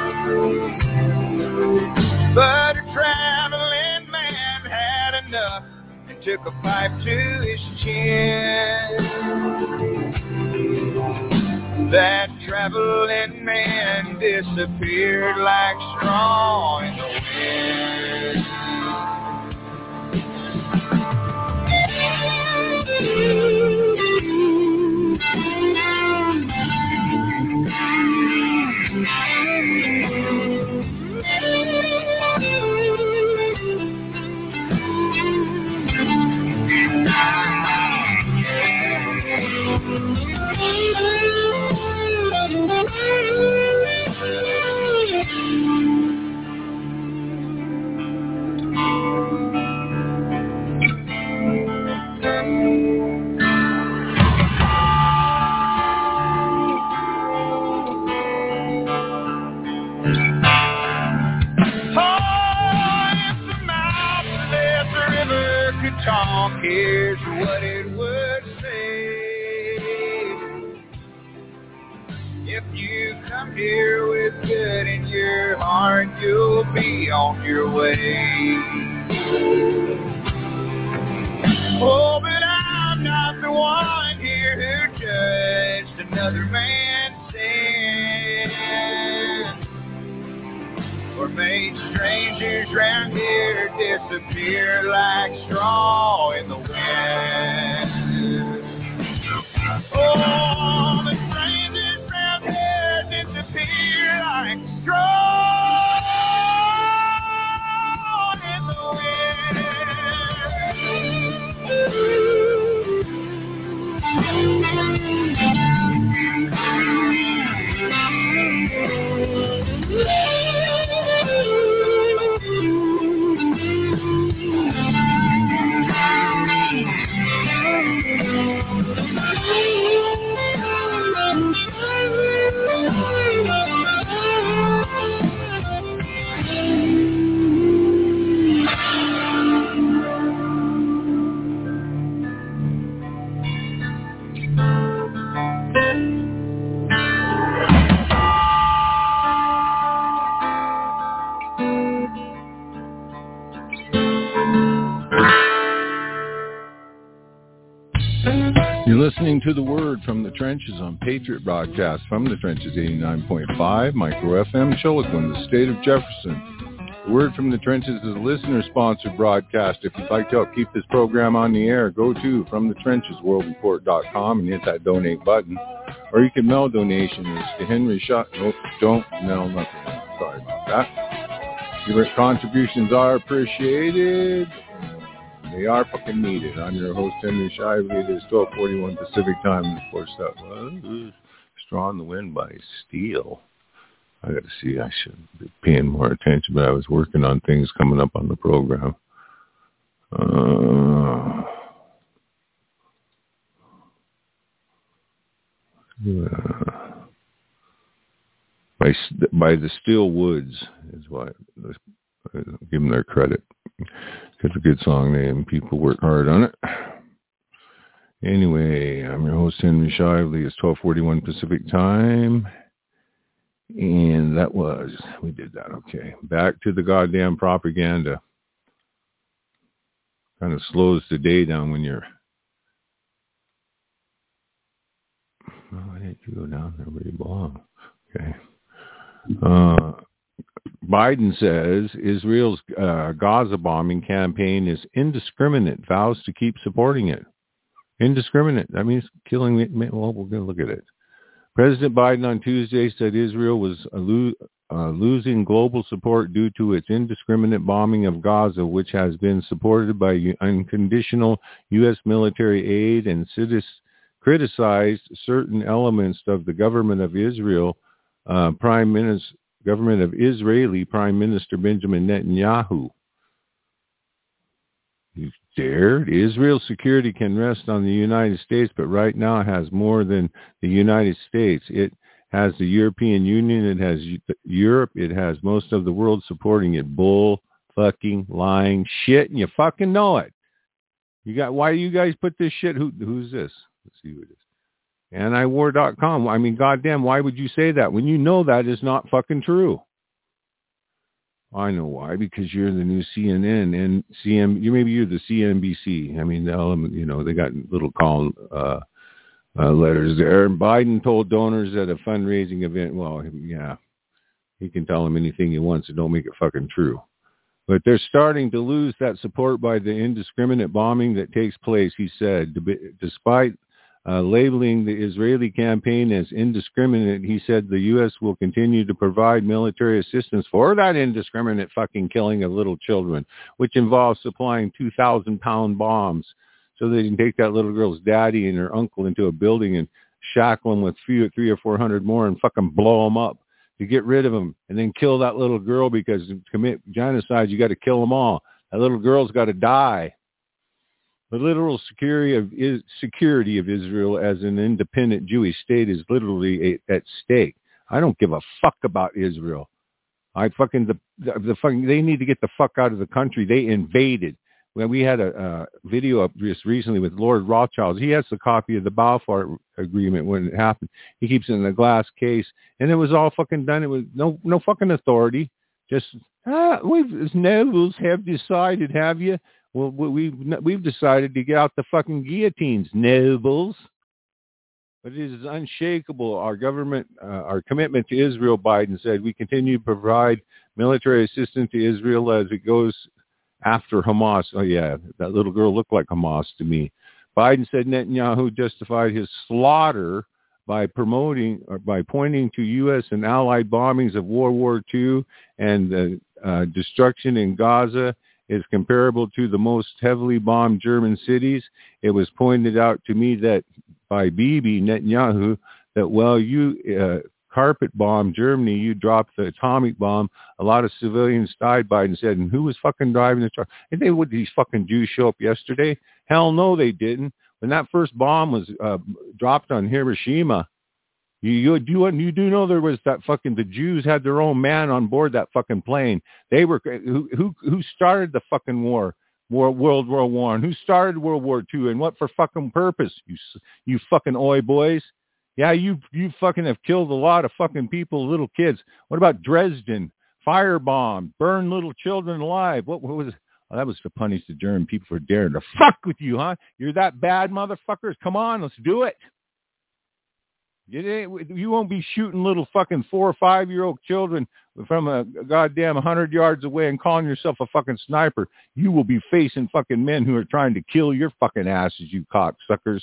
Speaker 5: But a traveling man had enough and took a pipe to his chin. That traveling man disappeared like straw in the wind. if you come here with good in your heart, you'll be on your way. Oh, but I'm not the one here who judged another man's sin, or made strangers round here disappear like straw in the wind. Oh, the strangers round here disappear like straw in the
Speaker 1: You're listening to The Word from the Trenches on Patriot Broadcast from the Trenches eighty-nine point five, Micro F M, Chiloquin, the state of Jefferson. The Word from the Trenches is a listener-sponsored broadcast. If you'd like to help keep this program on the air, go to from the trenches world report dot com and hit that donate button. Or you can mail donations to Henry Shaw. Nope, don't mail nothing. Sorry about that. Your contributions are appreciated. They are fucking needed. I'm your host, Henry Shively. It is twelve forty-one Pacific time. And of course, that was Straw in the Wind by Steel. I got to see. I should be paying more attention, but I was working on things coming up on the program. Uh, uh, by by the Steel Woods is what. Give them their credit. It's a good song name. People work hard on it. Anyway, I'm your host, Henry Shively. It's twelve forty-one Pacific time. And that was, we did that, okay. Back to the goddamn propaganda. Kind of slows the day down when you're, oh, why didn't you go down there where you belong? Okay. Uh, Biden says Israel's uh, Gaza bombing campaign is indiscriminate, vows to keep supporting it. Indiscriminate. That means killing, well, we're going to look at it. President Biden on Tuesday said Israel was uh, lo- uh, losing global support due to its indiscriminate bombing of Gaza, which has been supported by u- unconditional U S military aid, and citis- criticized certain elements of the government of Israel, uh, Prime Minister, government of Israeli Prime Minister Benjamin Netanyahu. You dared? Israel's security can rest on the United States, but right now it has more than the United States. It has the European Union. It has Europe. It has most of the world supporting it. Bull, fucking, lying shit, and you fucking know it. You got, why do you guys put this shit? Who, who's this? Let's see who it is. anti war dot com. I mean, goddamn, why would you say that when you know that is not fucking true? I know why, because you're the new C N N and C M. You maybe you're the C N B C. I mean, you know, they got little call uh, uh, letters there. And Biden told donors at a fundraising event. Well, yeah, he can tell them anything he wants, so don't make it fucking true. But they're starting to lose that support by the indiscriminate bombing that takes place. He said, despite Uh, labeling the Israeli campaign as indiscriminate, he said the U S will continue to provide military assistance for that indiscriminate fucking killing of little children, which involves supplying two thousand pound bombs so they can take that little girl's daddy and her uncle into a building and shackle them with few, three or four hundred more and fucking blow them up to get rid of them, and then kill that little girl, because to commit genocide, you got to kill them all. That little girl's got to die. The literal security of is, security of Israel as an independent Jewish state is literally a, at stake. I don't give a fuck about Israel. I fucking the, the the fucking they need to get the fuck out of the country. They invaded. when we had a, a video up just recently with Lord Rothschild. He has a copy of the Balfour Agreement when it happened. He keeps it in a glass case, and it was all fucking done. It was no no fucking authority. Just ah, we've as nobles have decided. Have you? Well, we've we've decided to get out the fucking guillotines, nobles. But it is unshakable. Our government, uh, our commitment to Israel, Biden said, we continue to provide military assistance to Israel as it goes after Hamas. Oh, yeah, that little girl looked like Hamas to me. Biden said Netanyahu justified his slaughter by promoting or by pointing to U S and allied bombings of World War Two and the uh, destruction in Gaza is comparable to the most heavily bombed German cities. It was pointed out to me that by Bibi Netanyahu that, well, you uh, carpet bombed Germany, you dropped the atomic bomb, a lot of civilians died, Biden said, and who was fucking driving the truck? And they would these fucking Jews show up yesterday? Hell no, they didn't. When that first bomb was uh, dropped on Hiroshima, you you do you do know there was that fucking the Jews had their own man on board that fucking plane. They were who who who started the fucking war. World, World War One. Who started World War Two, and what for fucking purpose? You, you fucking oi boys. Yeah, you, you fucking have killed a lot of fucking people, little kids. What about Dresden? Firebomb, burn little children alive. What, what was? Oh, that was to punish the German people for daring to fuck with you, huh? You're that bad, motherfuckers. Come on, let's do it. You won't be shooting little fucking four or five year old children from a goddamn hundred yards away and calling yourself a fucking sniper. You will be facing fucking men who are trying to kill your fucking asses, you cocksuckers.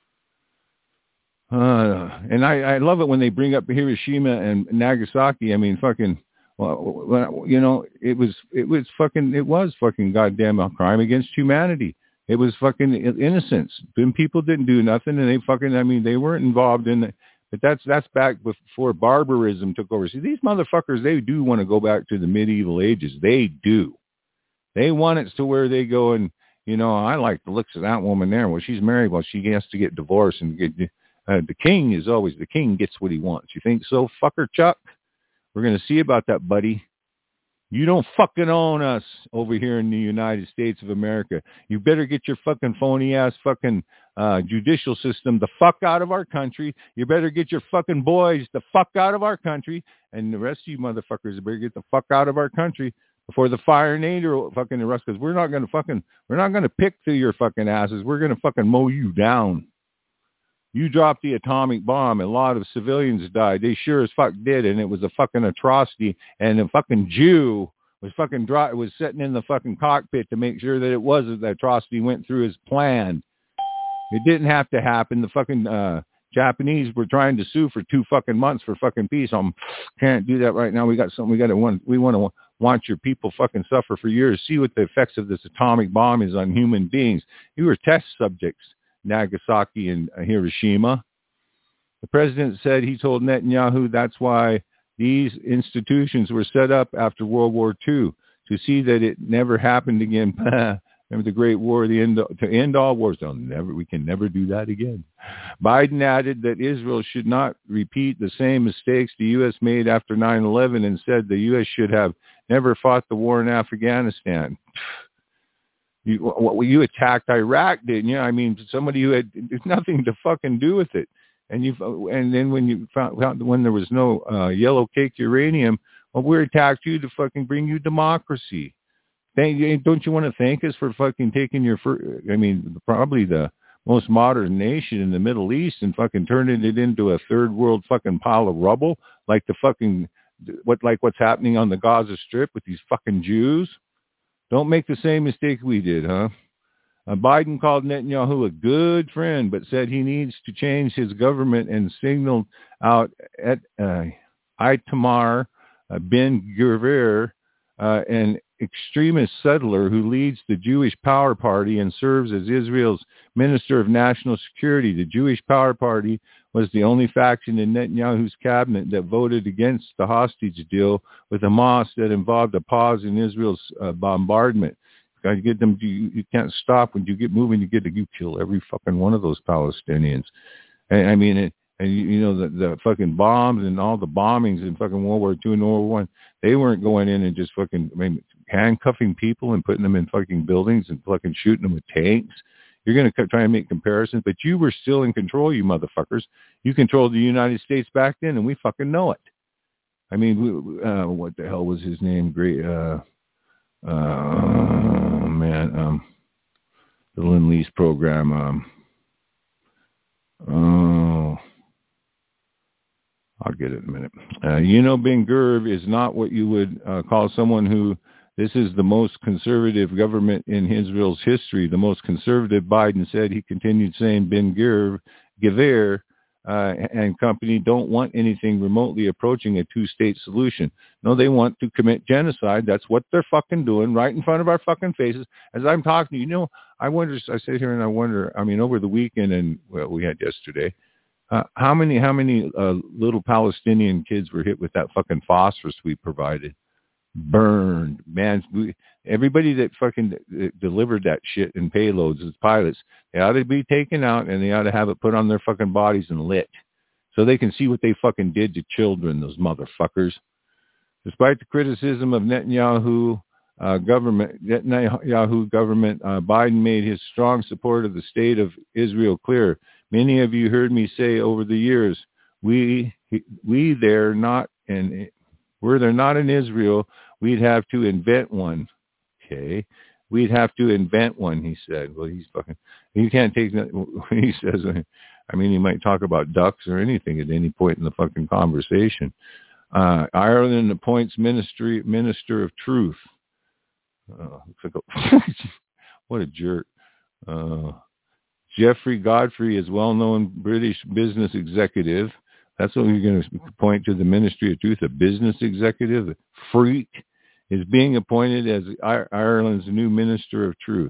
Speaker 1: Uh, and I, I love it when they bring up Hiroshima and Nagasaki. I mean, fucking, well, you know, it was, it was fucking, it was fucking goddamn a crime against humanity. It was fucking innocence. Then people didn't do nothing, and they fucking, I mean, they weren't involved in it. But that's that's back before barbarism took over. See, these motherfuckers, they do want to go back to the medieval ages. They do. They want it to where they go and, you know, I like the looks of that woman there. Well, she's married. Well, she has to get divorced. And get, uh, the king is always, the king gets what he wants. You think so, fucker Chuck? We're going to see about that, buddy. You don't fucking own us over here in the United States of America. You better get your fucking phony ass fucking uh, judicial system the fuck out of our country. You better get your fucking boys the fuck out of our country. And the rest of you motherfuckers better get the fuck out of our country before the fire and aid or fucking arrest. Because we're not going to fucking, we're not going to pick through your fucking asses. We're going to fucking mow you down. You dropped the atomic bomb, and a lot of civilians died. They sure as fuck did, and it was a fucking atrocity. And a fucking Jew was fucking dry, was sitting in the fucking cockpit to make sure that it was the atrocity went through as planned. It didn't have to happen. The fucking uh, Japanese were trying to sue for two fucking months for fucking peace. I can't do that right now. We got something. We got to want. We want to want your people fucking suffer for years. See what the effects of this atomic bomb is on human beings. You were test subjects. Nagasaki and Hiroshima. The president said he told Netanyahu that's why these institutions were set up after World War Two, to see that it never happened again. Remember the Great War, the end, to end all wars. They'll never, we can never do that again. Biden added that Israel should not repeat the same mistakes the U S made after nine eleven, and said the U S should have never fought the war in Afghanistan. You, well, you attacked Iraq, didn't you? I mean, somebody who had nothing to fucking do with it. And you, and then when you found out when there was no uh, yellow cake uranium, well, we attacked you to fucking bring you democracy. Thank, don't you want to thank us for fucking taking your, first, I mean, probably the most modern nation in the Middle East and fucking turning it into a third world fucking pile of rubble, like the fucking what, like what's happening on the Gaza Strip with these fucking Jews. Don't make the same mistake we did, huh? Uh, Biden called Netanyahu a good friend, but said he needs to change his government and signaled out at uh, Itamar uh, Ben-Gvir, uh, an extremist settler who leads the Jewish Power Party and serves as Israel's Minister of National Security. The Jewish Power Party was the only faction in Netanyahu's cabinet that voted against the hostage deal with Hamas that involved a pause in Israel's uh, bombardment. You gotta get them. You, you can't stop when you get moving. You get to you kill every fucking one of those Palestinians. And I mean, it, and you, you know the the fucking bombs and all the bombings in fucking World War Two and World War One. They weren't going in and just fucking. I mean, handcuffing people and putting them in fucking buildings and fucking shooting them with tanks. You're going to try and make comparisons, but you were still in control, you motherfuckers. You controlled the United States back then, and we fucking know it. I mean, we, uh, what the hell was his name? Great, uh, uh, man, um, the Lend-Lease program. Um, oh, I'll get it in a minute. Uh, you know, Ben-Gvir is not what you would uh, call someone who, this is the most conservative government in Israel's history. The most conservative, Biden said. He continued saying Ben-Gvir, Gvir, uh, and company don't want anything remotely approaching a two-state solution. No, they want to commit genocide. That's what they're fucking doing right in front of our fucking faces. As I'm talking to you, you know, I wonder, I sit here and I wonder, I mean, over the weekend and well, we had yesterday, Uh, how many how many uh, little Palestinian kids were hit with that fucking phosphorus we provided? Burned, man. We, everybody that fucking d- delivered that shit in payloads as pilots, they ought to be taken out and they ought to have it put on their fucking bodies and lit so they can see what they fucking did to children, those motherfuckers. Despite the criticism of Netanyahu uh, government, Netanyahu government, uh, Biden made his strong support of the state of Israel clear. Many of you heard me say over the years, we we there not and were there not in Israel, we'd have to invent one. Okay, we'd have to invent one. He said. Well, he's fucking. You can't take that. When he says, I mean, he might talk about ducks or anything at any point in the fucking conversation. Uh, Ireland appoints ministry minister of truth. Uh, looks like a, what a jerk. Uh, Jeffrey Godfrey is well-known British business executive. That's what you're going to point to, the Ministry of Truth, a business executive, a freak, is being appointed as Ireland's new Minister of Truth.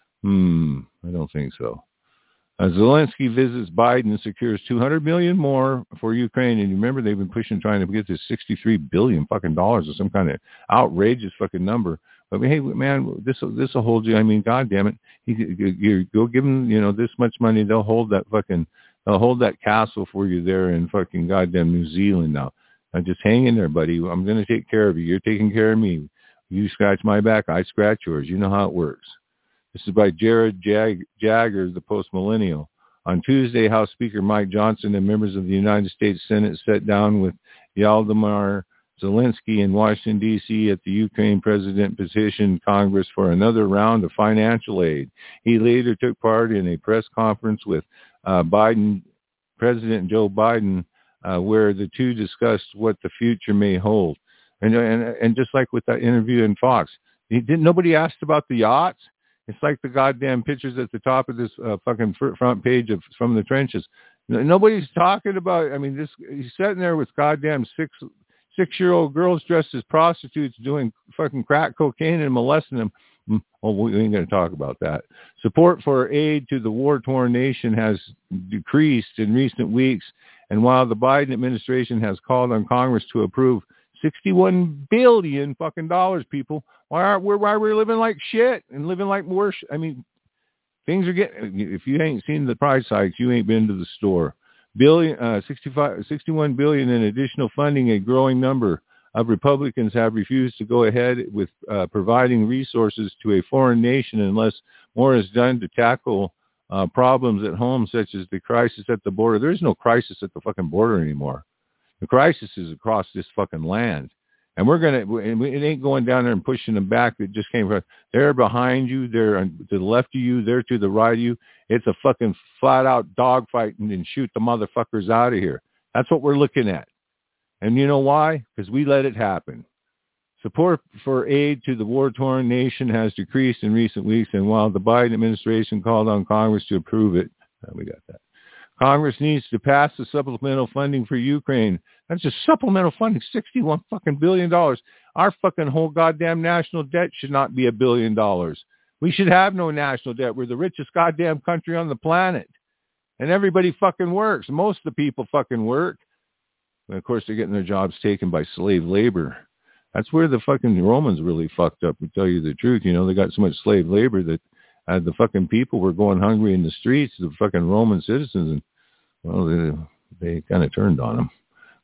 Speaker 1: Hmm, I don't think so. Uh, Zelensky visits Biden, secures two hundred million dollars more for Ukraine. And you remember they've been pushing, trying to get this sixty-three billion dollars fucking dollars or some kind of outrageous fucking number. But hey, man, this this will hold you. I mean, God damn it, you, you, you go give them, you know, this much money. They'll hold that fucking, they'll hold that castle for you there in fucking goddamn New Zealand now. Now just hang in there, buddy. I'm gonna take care of you. You're taking care of me. You scratch my back, I scratch yours. You know how it works. This is by Jared Jag- Jagger, the post-millennial. On Tuesday, House Speaker Mike Johnson and members of the United States Senate sat down with Volodymyr Zelensky in Washington, D C at the Ukraine president petitioned Congress for another round of financial aid. He later took part in a press conference with uh, Biden, President Joe Biden, uh, where the two discussed what the future may hold. And, and, and just like with that interview in Fox, he didn't, nobody asked about the yachts. It's like the goddamn pictures at the top of this uh, fucking front page of From the Trenches. Nobody's talking about, I mean, this, he's sitting there with goddamn six, six-year-old girls dressed as prostitutes doing fucking crack cocaine and molesting them. Well, we ain't going to talk about that. Support for aid to the war-torn nation has decreased in recent weeks. And while the Biden administration has called on Congress to approve sixty-one billion fucking dollars, people, why are we why we're living like shit and living like worse? I mean, things are getting. If you ain't seen the price hikes, you ain't been to the store. Billion, uh, sixty-five, sixty-one billion in additional funding. A growing number of Republicans have refused to go ahead with uh, providing resources to a foreign nation unless more is done to tackle uh, problems at home, such as the crisis at the border. There is no crisis at the fucking border anymore. The crisis is across this fucking land. And we're going to, it ain't going down there and pushing them back. It just came from, they're behind you. They're to the left of you. They're to the right of you. It's a fucking flat out dogfighting and shoot the motherfuckers out of here. That's what we're looking at. And you know why? Because we let it happen. Support for aid to the war-torn nation has decreased in recent weeks. And while the Biden administration called on Congress to approve it, oh, we got that. Congress needs to pass the supplemental funding for Ukraine. That's just supplemental funding, sixty-one fucking billion dollars. Our fucking whole goddamn national debt should not be a billion dollars. We should have no national debt. We're the richest goddamn country on the planet. And everybody fucking works. Most of the people fucking work. And of course, they're getting their jobs taken by slave labor. That's where the fucking Romans really fucked up, to tell you the truth. You know, they got so much slave labor that uh, the fucking people were going hungry in the streets, the fucking Roman citizens, and well, they, they kind of turned on them.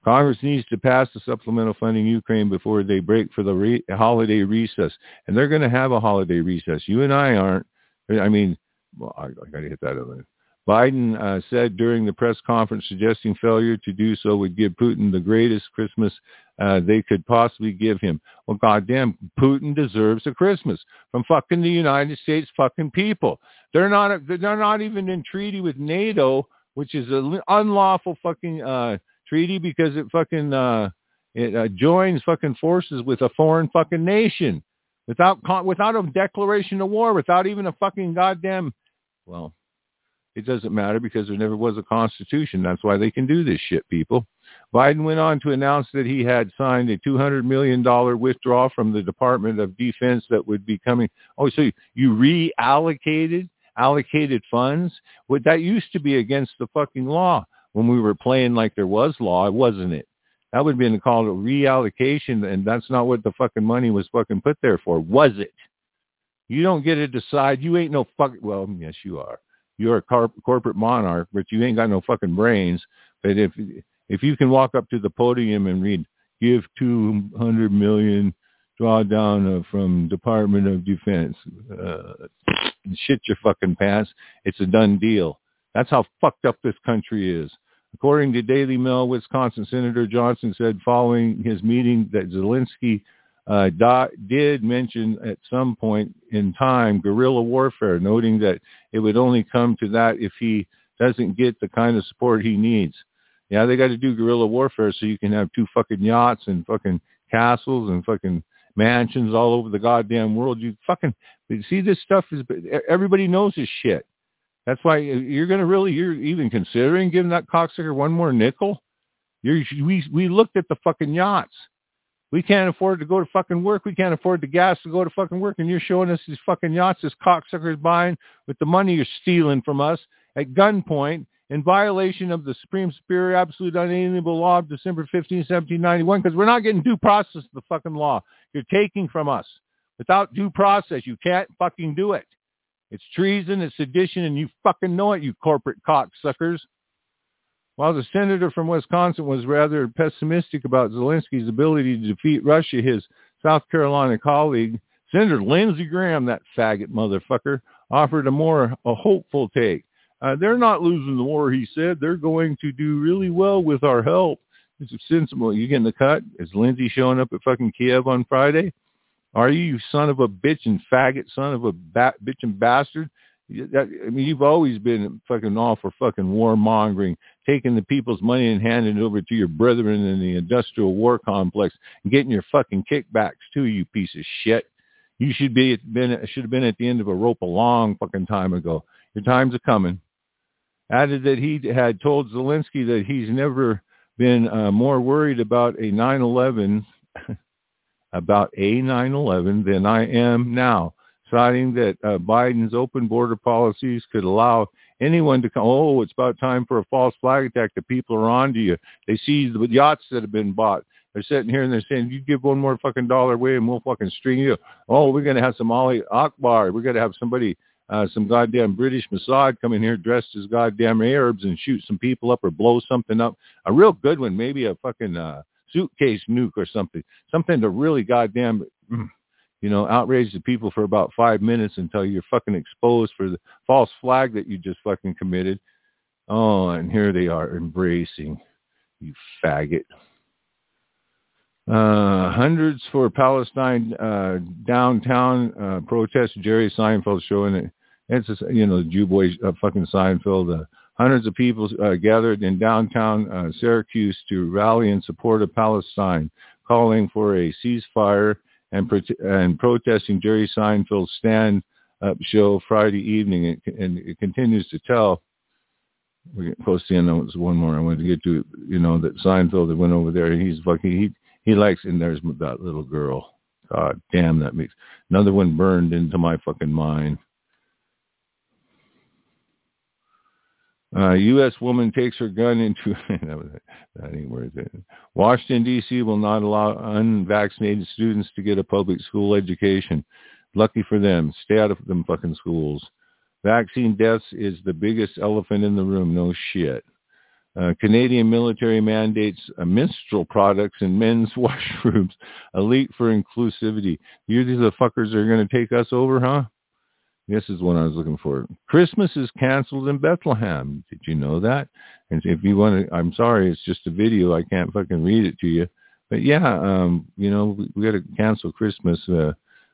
Speaker 1: Congress needs to pass the supplemental funding Ukraine before they break for the re- holiday recess. And they're going to have a holiday recess. You and I aren't. I mean, well, I, I got to hit that other. Biden uh, said during the press conference suggesting failure to do so would give Putin the greatest Christmas uh, they could possibly give him. Well, goddamn, Putin deserves a Christmas from fucking the United States fucking people. They're not. They're not even in treaty with NATO, which is an unlawful fucking uh, treaty because it fucking uh, it uh, joins fucking forces with a foreign fucking nation without without a declaration of war, without even a fucking goddamn well. It doesn't matter because there never was a constitution. That's why they can do this shit, people. Biden went on to announce that he had signed a two hundred million dollars withdrawal from the Department of Defense that would be coming. Oh, so you reallocated, allocated funds? Well, that used to be against the fucking law when we were playing like there was law, wasn't it? That would have been called a reallocation, and that's not what the fucking money was fucking put there for, was it? You don't get to decide. You ain't no fucking, well, yes, you are. You're a car- corporate monarch, but you ain't got no fucking brains. But if if you can walk up to the podium and read, give two hundred million drawdown uh, from Department of Defense, uh, shit your fucking pants, it's a done deal. That's how fucked up this country is. According to Daily Mail, Wisconsin Senator Johnson said following his meeting that Zelensky Uh, Dot did mention at some point in time guerrilla warfare, noting that it would only come to that if he doesn't get the kind of support he needs. Yeah, they got to do guerrilla warfare so you can have two fucking yachts and fucking castles and fucking mansions all over the goddamn world. You fucking see, this stuff is, everybody knows this shit. That's why you're going to really, you're even considering giving that cocksucker one more nickel. You're, we, we looked at the fucking yachts. We can't afford to go to fucking work. We can't afford the gas to go to fucking work. And you're showing us these fucking yachts this cocksucker's buying with the money you're stealing from us at gunpoint in violation of the Supreme Superior Absolute Unalienable Law of December fifteenth, seventeen ninety-one, because we're not getting due process of the fucking law. You're taking from us without due process. You can't fucking do it. It's treason, it's sedition, and you fucking know it, you corporate cocksuckers. While the senator from Wisconsin was rather pessimistic about Zelensky's ability to defeat Russia, his South Carolina colleague, Senator Lindsey Graham, that faggot motherfucker, offered a more a hopeful take. Uh, they're not losing the war, he said. They're going to do really well with our help. It's sensible. You getting the cut? Is Lindsey showing up at fucking Kiev on Friday? Are you, you son of a bitch and faggot, son of a bat, bitch and bastard? I mean, you've always been fucking all for fucking warmongering, taking the people's money and handing it over to your brethren in the industrial war complex and getting your fucking kickbacks too, you piece of shit. You should be been should have been at the end of a rope a long fucking time ago. Your time's a coming. Added that he had told Zelensky that he's never been uh, more worried about a nine eleven about a nine eleven than I am now, citing that uh, Biden's open border policies could allow anyone to come. Oh, it's about time for a false flag attack. The people are on to you. They see the yachts that have been bought. They're sitting here and they're saying, you give one more fucking dollar away and we'll fucking string you. Oh, we're going to have some Ali Akbar. We're going to have somebody, uh, some goddamn British Mossad come in here dressed as goddamn Arabs and shoot some people up or blow something up. A real good one, maybe a fucking uh, suitcase nuke or something. Something to really goddamn... Mm, you know, outrage the people for about five minutes until you're fucking exposed for the false flag that you just fucking committed. Oh, and here they are embracing, you faggot. Uh, hundreds for Palestine uh, downtown uh, protest. Jerry Seinfeld showing it. It's, a, you know, the Jew boy uh, fucking Seinfeld. Uh, hundreds of people uh, gathered in downtown uh, Syracuse to rally in support of Palestine, calling for a ceasefire and pro- and protesting Jerry Seinfeld's stand-up show Friday evening. It, and it continues to tell, we're getting close to the end, there's one more I wanted to get to, you know, that Seinfeld that went over there, and he's fucking, he, he likes, and there's that little girl. God damn, that makes, another one burned into my fucking mind. Uh, U S woman takes her gun into, that, was, that ain't worth it. Washington, D C will not allow unvaccinated students to get a public school education. Lucky for them. Stay out of them fucking schools. Vaccine deaths is the biggest elephant in the room. No shit. Uh, Canadian military mandates uh, menstrual products in men's washrooms. Elite for inclusivity. You these are the fuckers that are going to take us over, huh? This is what I was looking for. Christmas is canceled in Bethlehem. Did you know that? And if you want to, I'm sorry, it's just a video. I can't fucking read it to you. But yeah, um, you know, we, we got to cancel Christmas. Uh,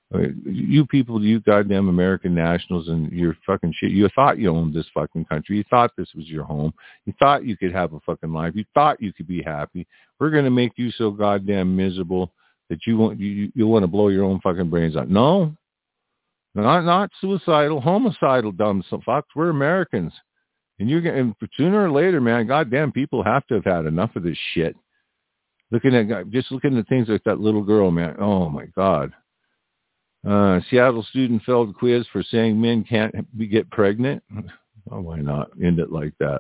Speaker 1: you people, you goddamn American nationals and your fucking shit. You thought you owned this fucking country. You thought this was your home. You thought you could have a fucking life. You thought you could be happy. We're going to make you so goddamn miserable that you want, you, you want to blow your own fucking brains out. No, not, not suicidal, homicidal, dumb so fucks. We're Americans. And you're going to, sooner or later, man, goddamn people have to have had enough of this shit. Looking at, just looking at things like that little girl, man. Oh my God. Uh, Seattle student failed quiz for saying men can't be, get pregnant. Oh, why not end it like that?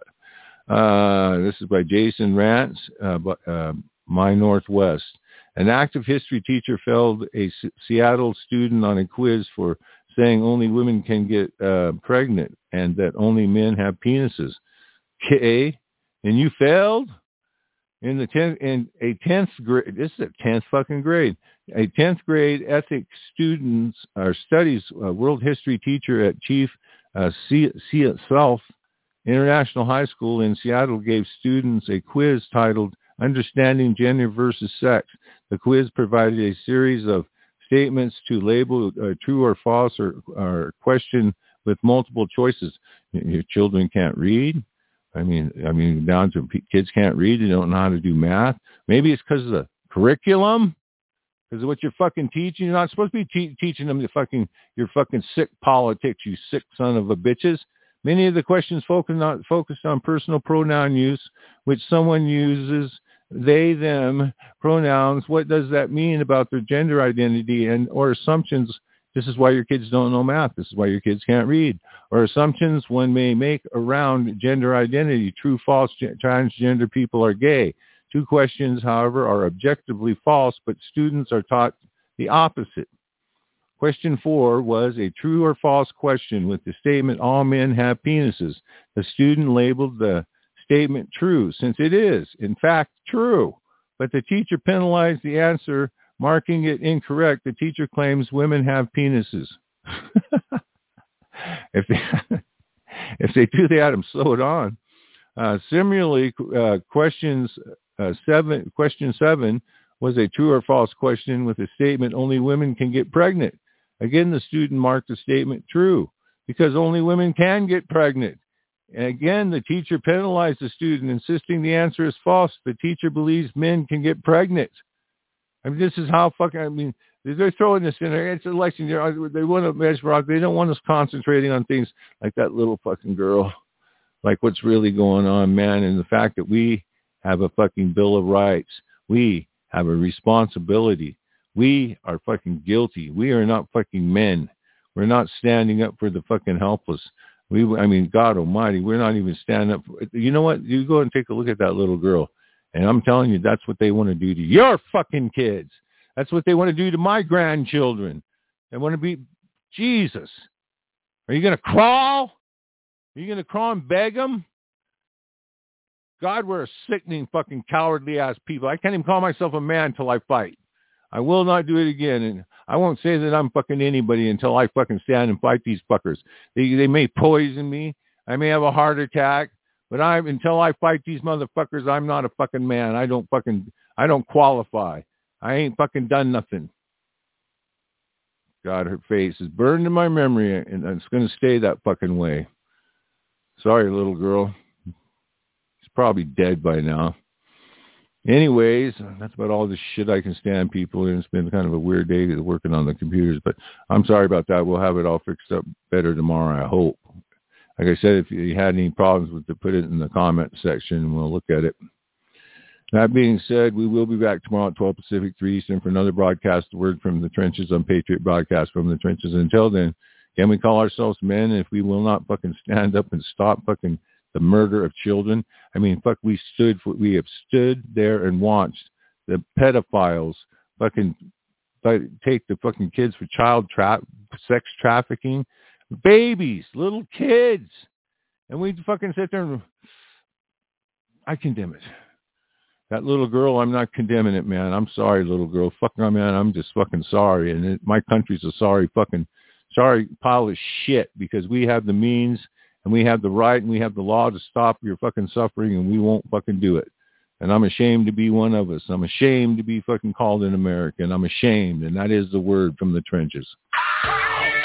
Speaker 1: Uh, this is by Jason Rantz, uh, uh, My Northwest. An active history teacher failed a S- Seattle student on a quiz for saying only women can get uh, pregnant and that only men have penises. Okay, and you failed in the tenth in a tenth grade. This is a tenth fucking grade. A tenth grade ethics students or studies uh, world history teacher at Chief uh, C- C- Self International High School in Seattle gave students a quiz titled Understanding Gender versus Sex. The quiz provided a series of statements to label uh, true or false or, or question with multiple choices. Your children can't read. I mean, I mean, down to kids can't read. They don't know how to do math. Maybe it's because of the curriculum. Because of what you're fucking teaching. You're not supposed to be te- teaching them the fucking, your fucking sick politics, you sick son of a bitches. Many of the questions focused on, focused on personal pronoun use, which someone uses they, them pronouns. What does that mean about their gender identity and or assumptions? This is why your kids don't know math. This is why your kids can't read. Or assumptions one may make around gender identity. True, false, transgender people are gay. Two questions, however, are objectively false, but students are taught the opposite. Question four was a true or false question with the statement, all men have penises. The student labeled the statement true, since it is, in fact, true. But the teacher penalized the answer, marking it incorrect. The teacher claims women have penises. if, they, if they do that, I'm slow it on. Uh, similarly, uh, questions... Uh, seven, question seven was a true or false question with a statement, only women can get pregnant. Again, the student marked the statement true because only women can get pregnant. And again, the teacher penalized the student, insisting the answer is false. The teacher believes men can get pregnant. I mean, this is how fucking, I mean, they're throwing this in there. It's an election. They want to measure out. They don't want us concentrating on things like that little fucking girl, like what's really going on, man. And the fact that we have a fucking Bill of Rights. We have a responsibility. We are fucking guilty. We are not fucking men. We're not standing up for the fucking helpless. We, I mean, God almighty, we're not even standing up. For, you know what? You go and take a look at that little girl. And I'm telling you, that's what they want to do to your fucking kids. That's what they want to do to my grandchildren. They want to be, Jesus. Are you going to crawl? Are you going to crawl and beg them? God, we're a sickening, fucking cowardly-ass people. I can't even call myself a man until I fight. I will not do it again. And I won't say that I'm fucking anybody until I fucking stand and fight these fuckers. They, they may poison me. I may have a heart attack. But I, until I fight these motherfuckers, I'm not a fucking man. I don't fucking, I don't qualify. I ain't fucking done nothing. God, her face is burned in my memory, and it's going to stay that fucking way. Sorry, little girl. Probably dead by now. Anyways, that's about all the shit I can stand, people. And it's been kind of a weird day working on the computers, but I'm sorry about that. We'll have it all fixed up better tomorrow, I hope. Like I said, if you had any problems with it, put it in the comment section and we'll look at it. That being said, we will be back tomorrow at twelve Pacific, three Eastern for another broadcast, the Word from the Trenches on Patriot Broadcast from the Trenches. Until then, can we call ourselves men if we will not fucking stand up and stop fucking the murder of children? I mean, fuck, we stood for, we have stood there and watched the pedophiles fucking take the fucking kids for child trap, sex trafficking, babies, little kids. And we fucking sit there and I condemn it. That little girl, I'm not condemning it, man. I'm sorry, little girl. Fuck, man, I'm just fucking sorry. And it, my country's a sorry fucking, sorry pile of shit because we have the means and we have the right and we have the law to stop your fucking suffering and we won't fucking do it. And I'm ashamed to be one of us. I'm ashamed to be fucking called an American. I'm ashamed. And that is the word from the trenches.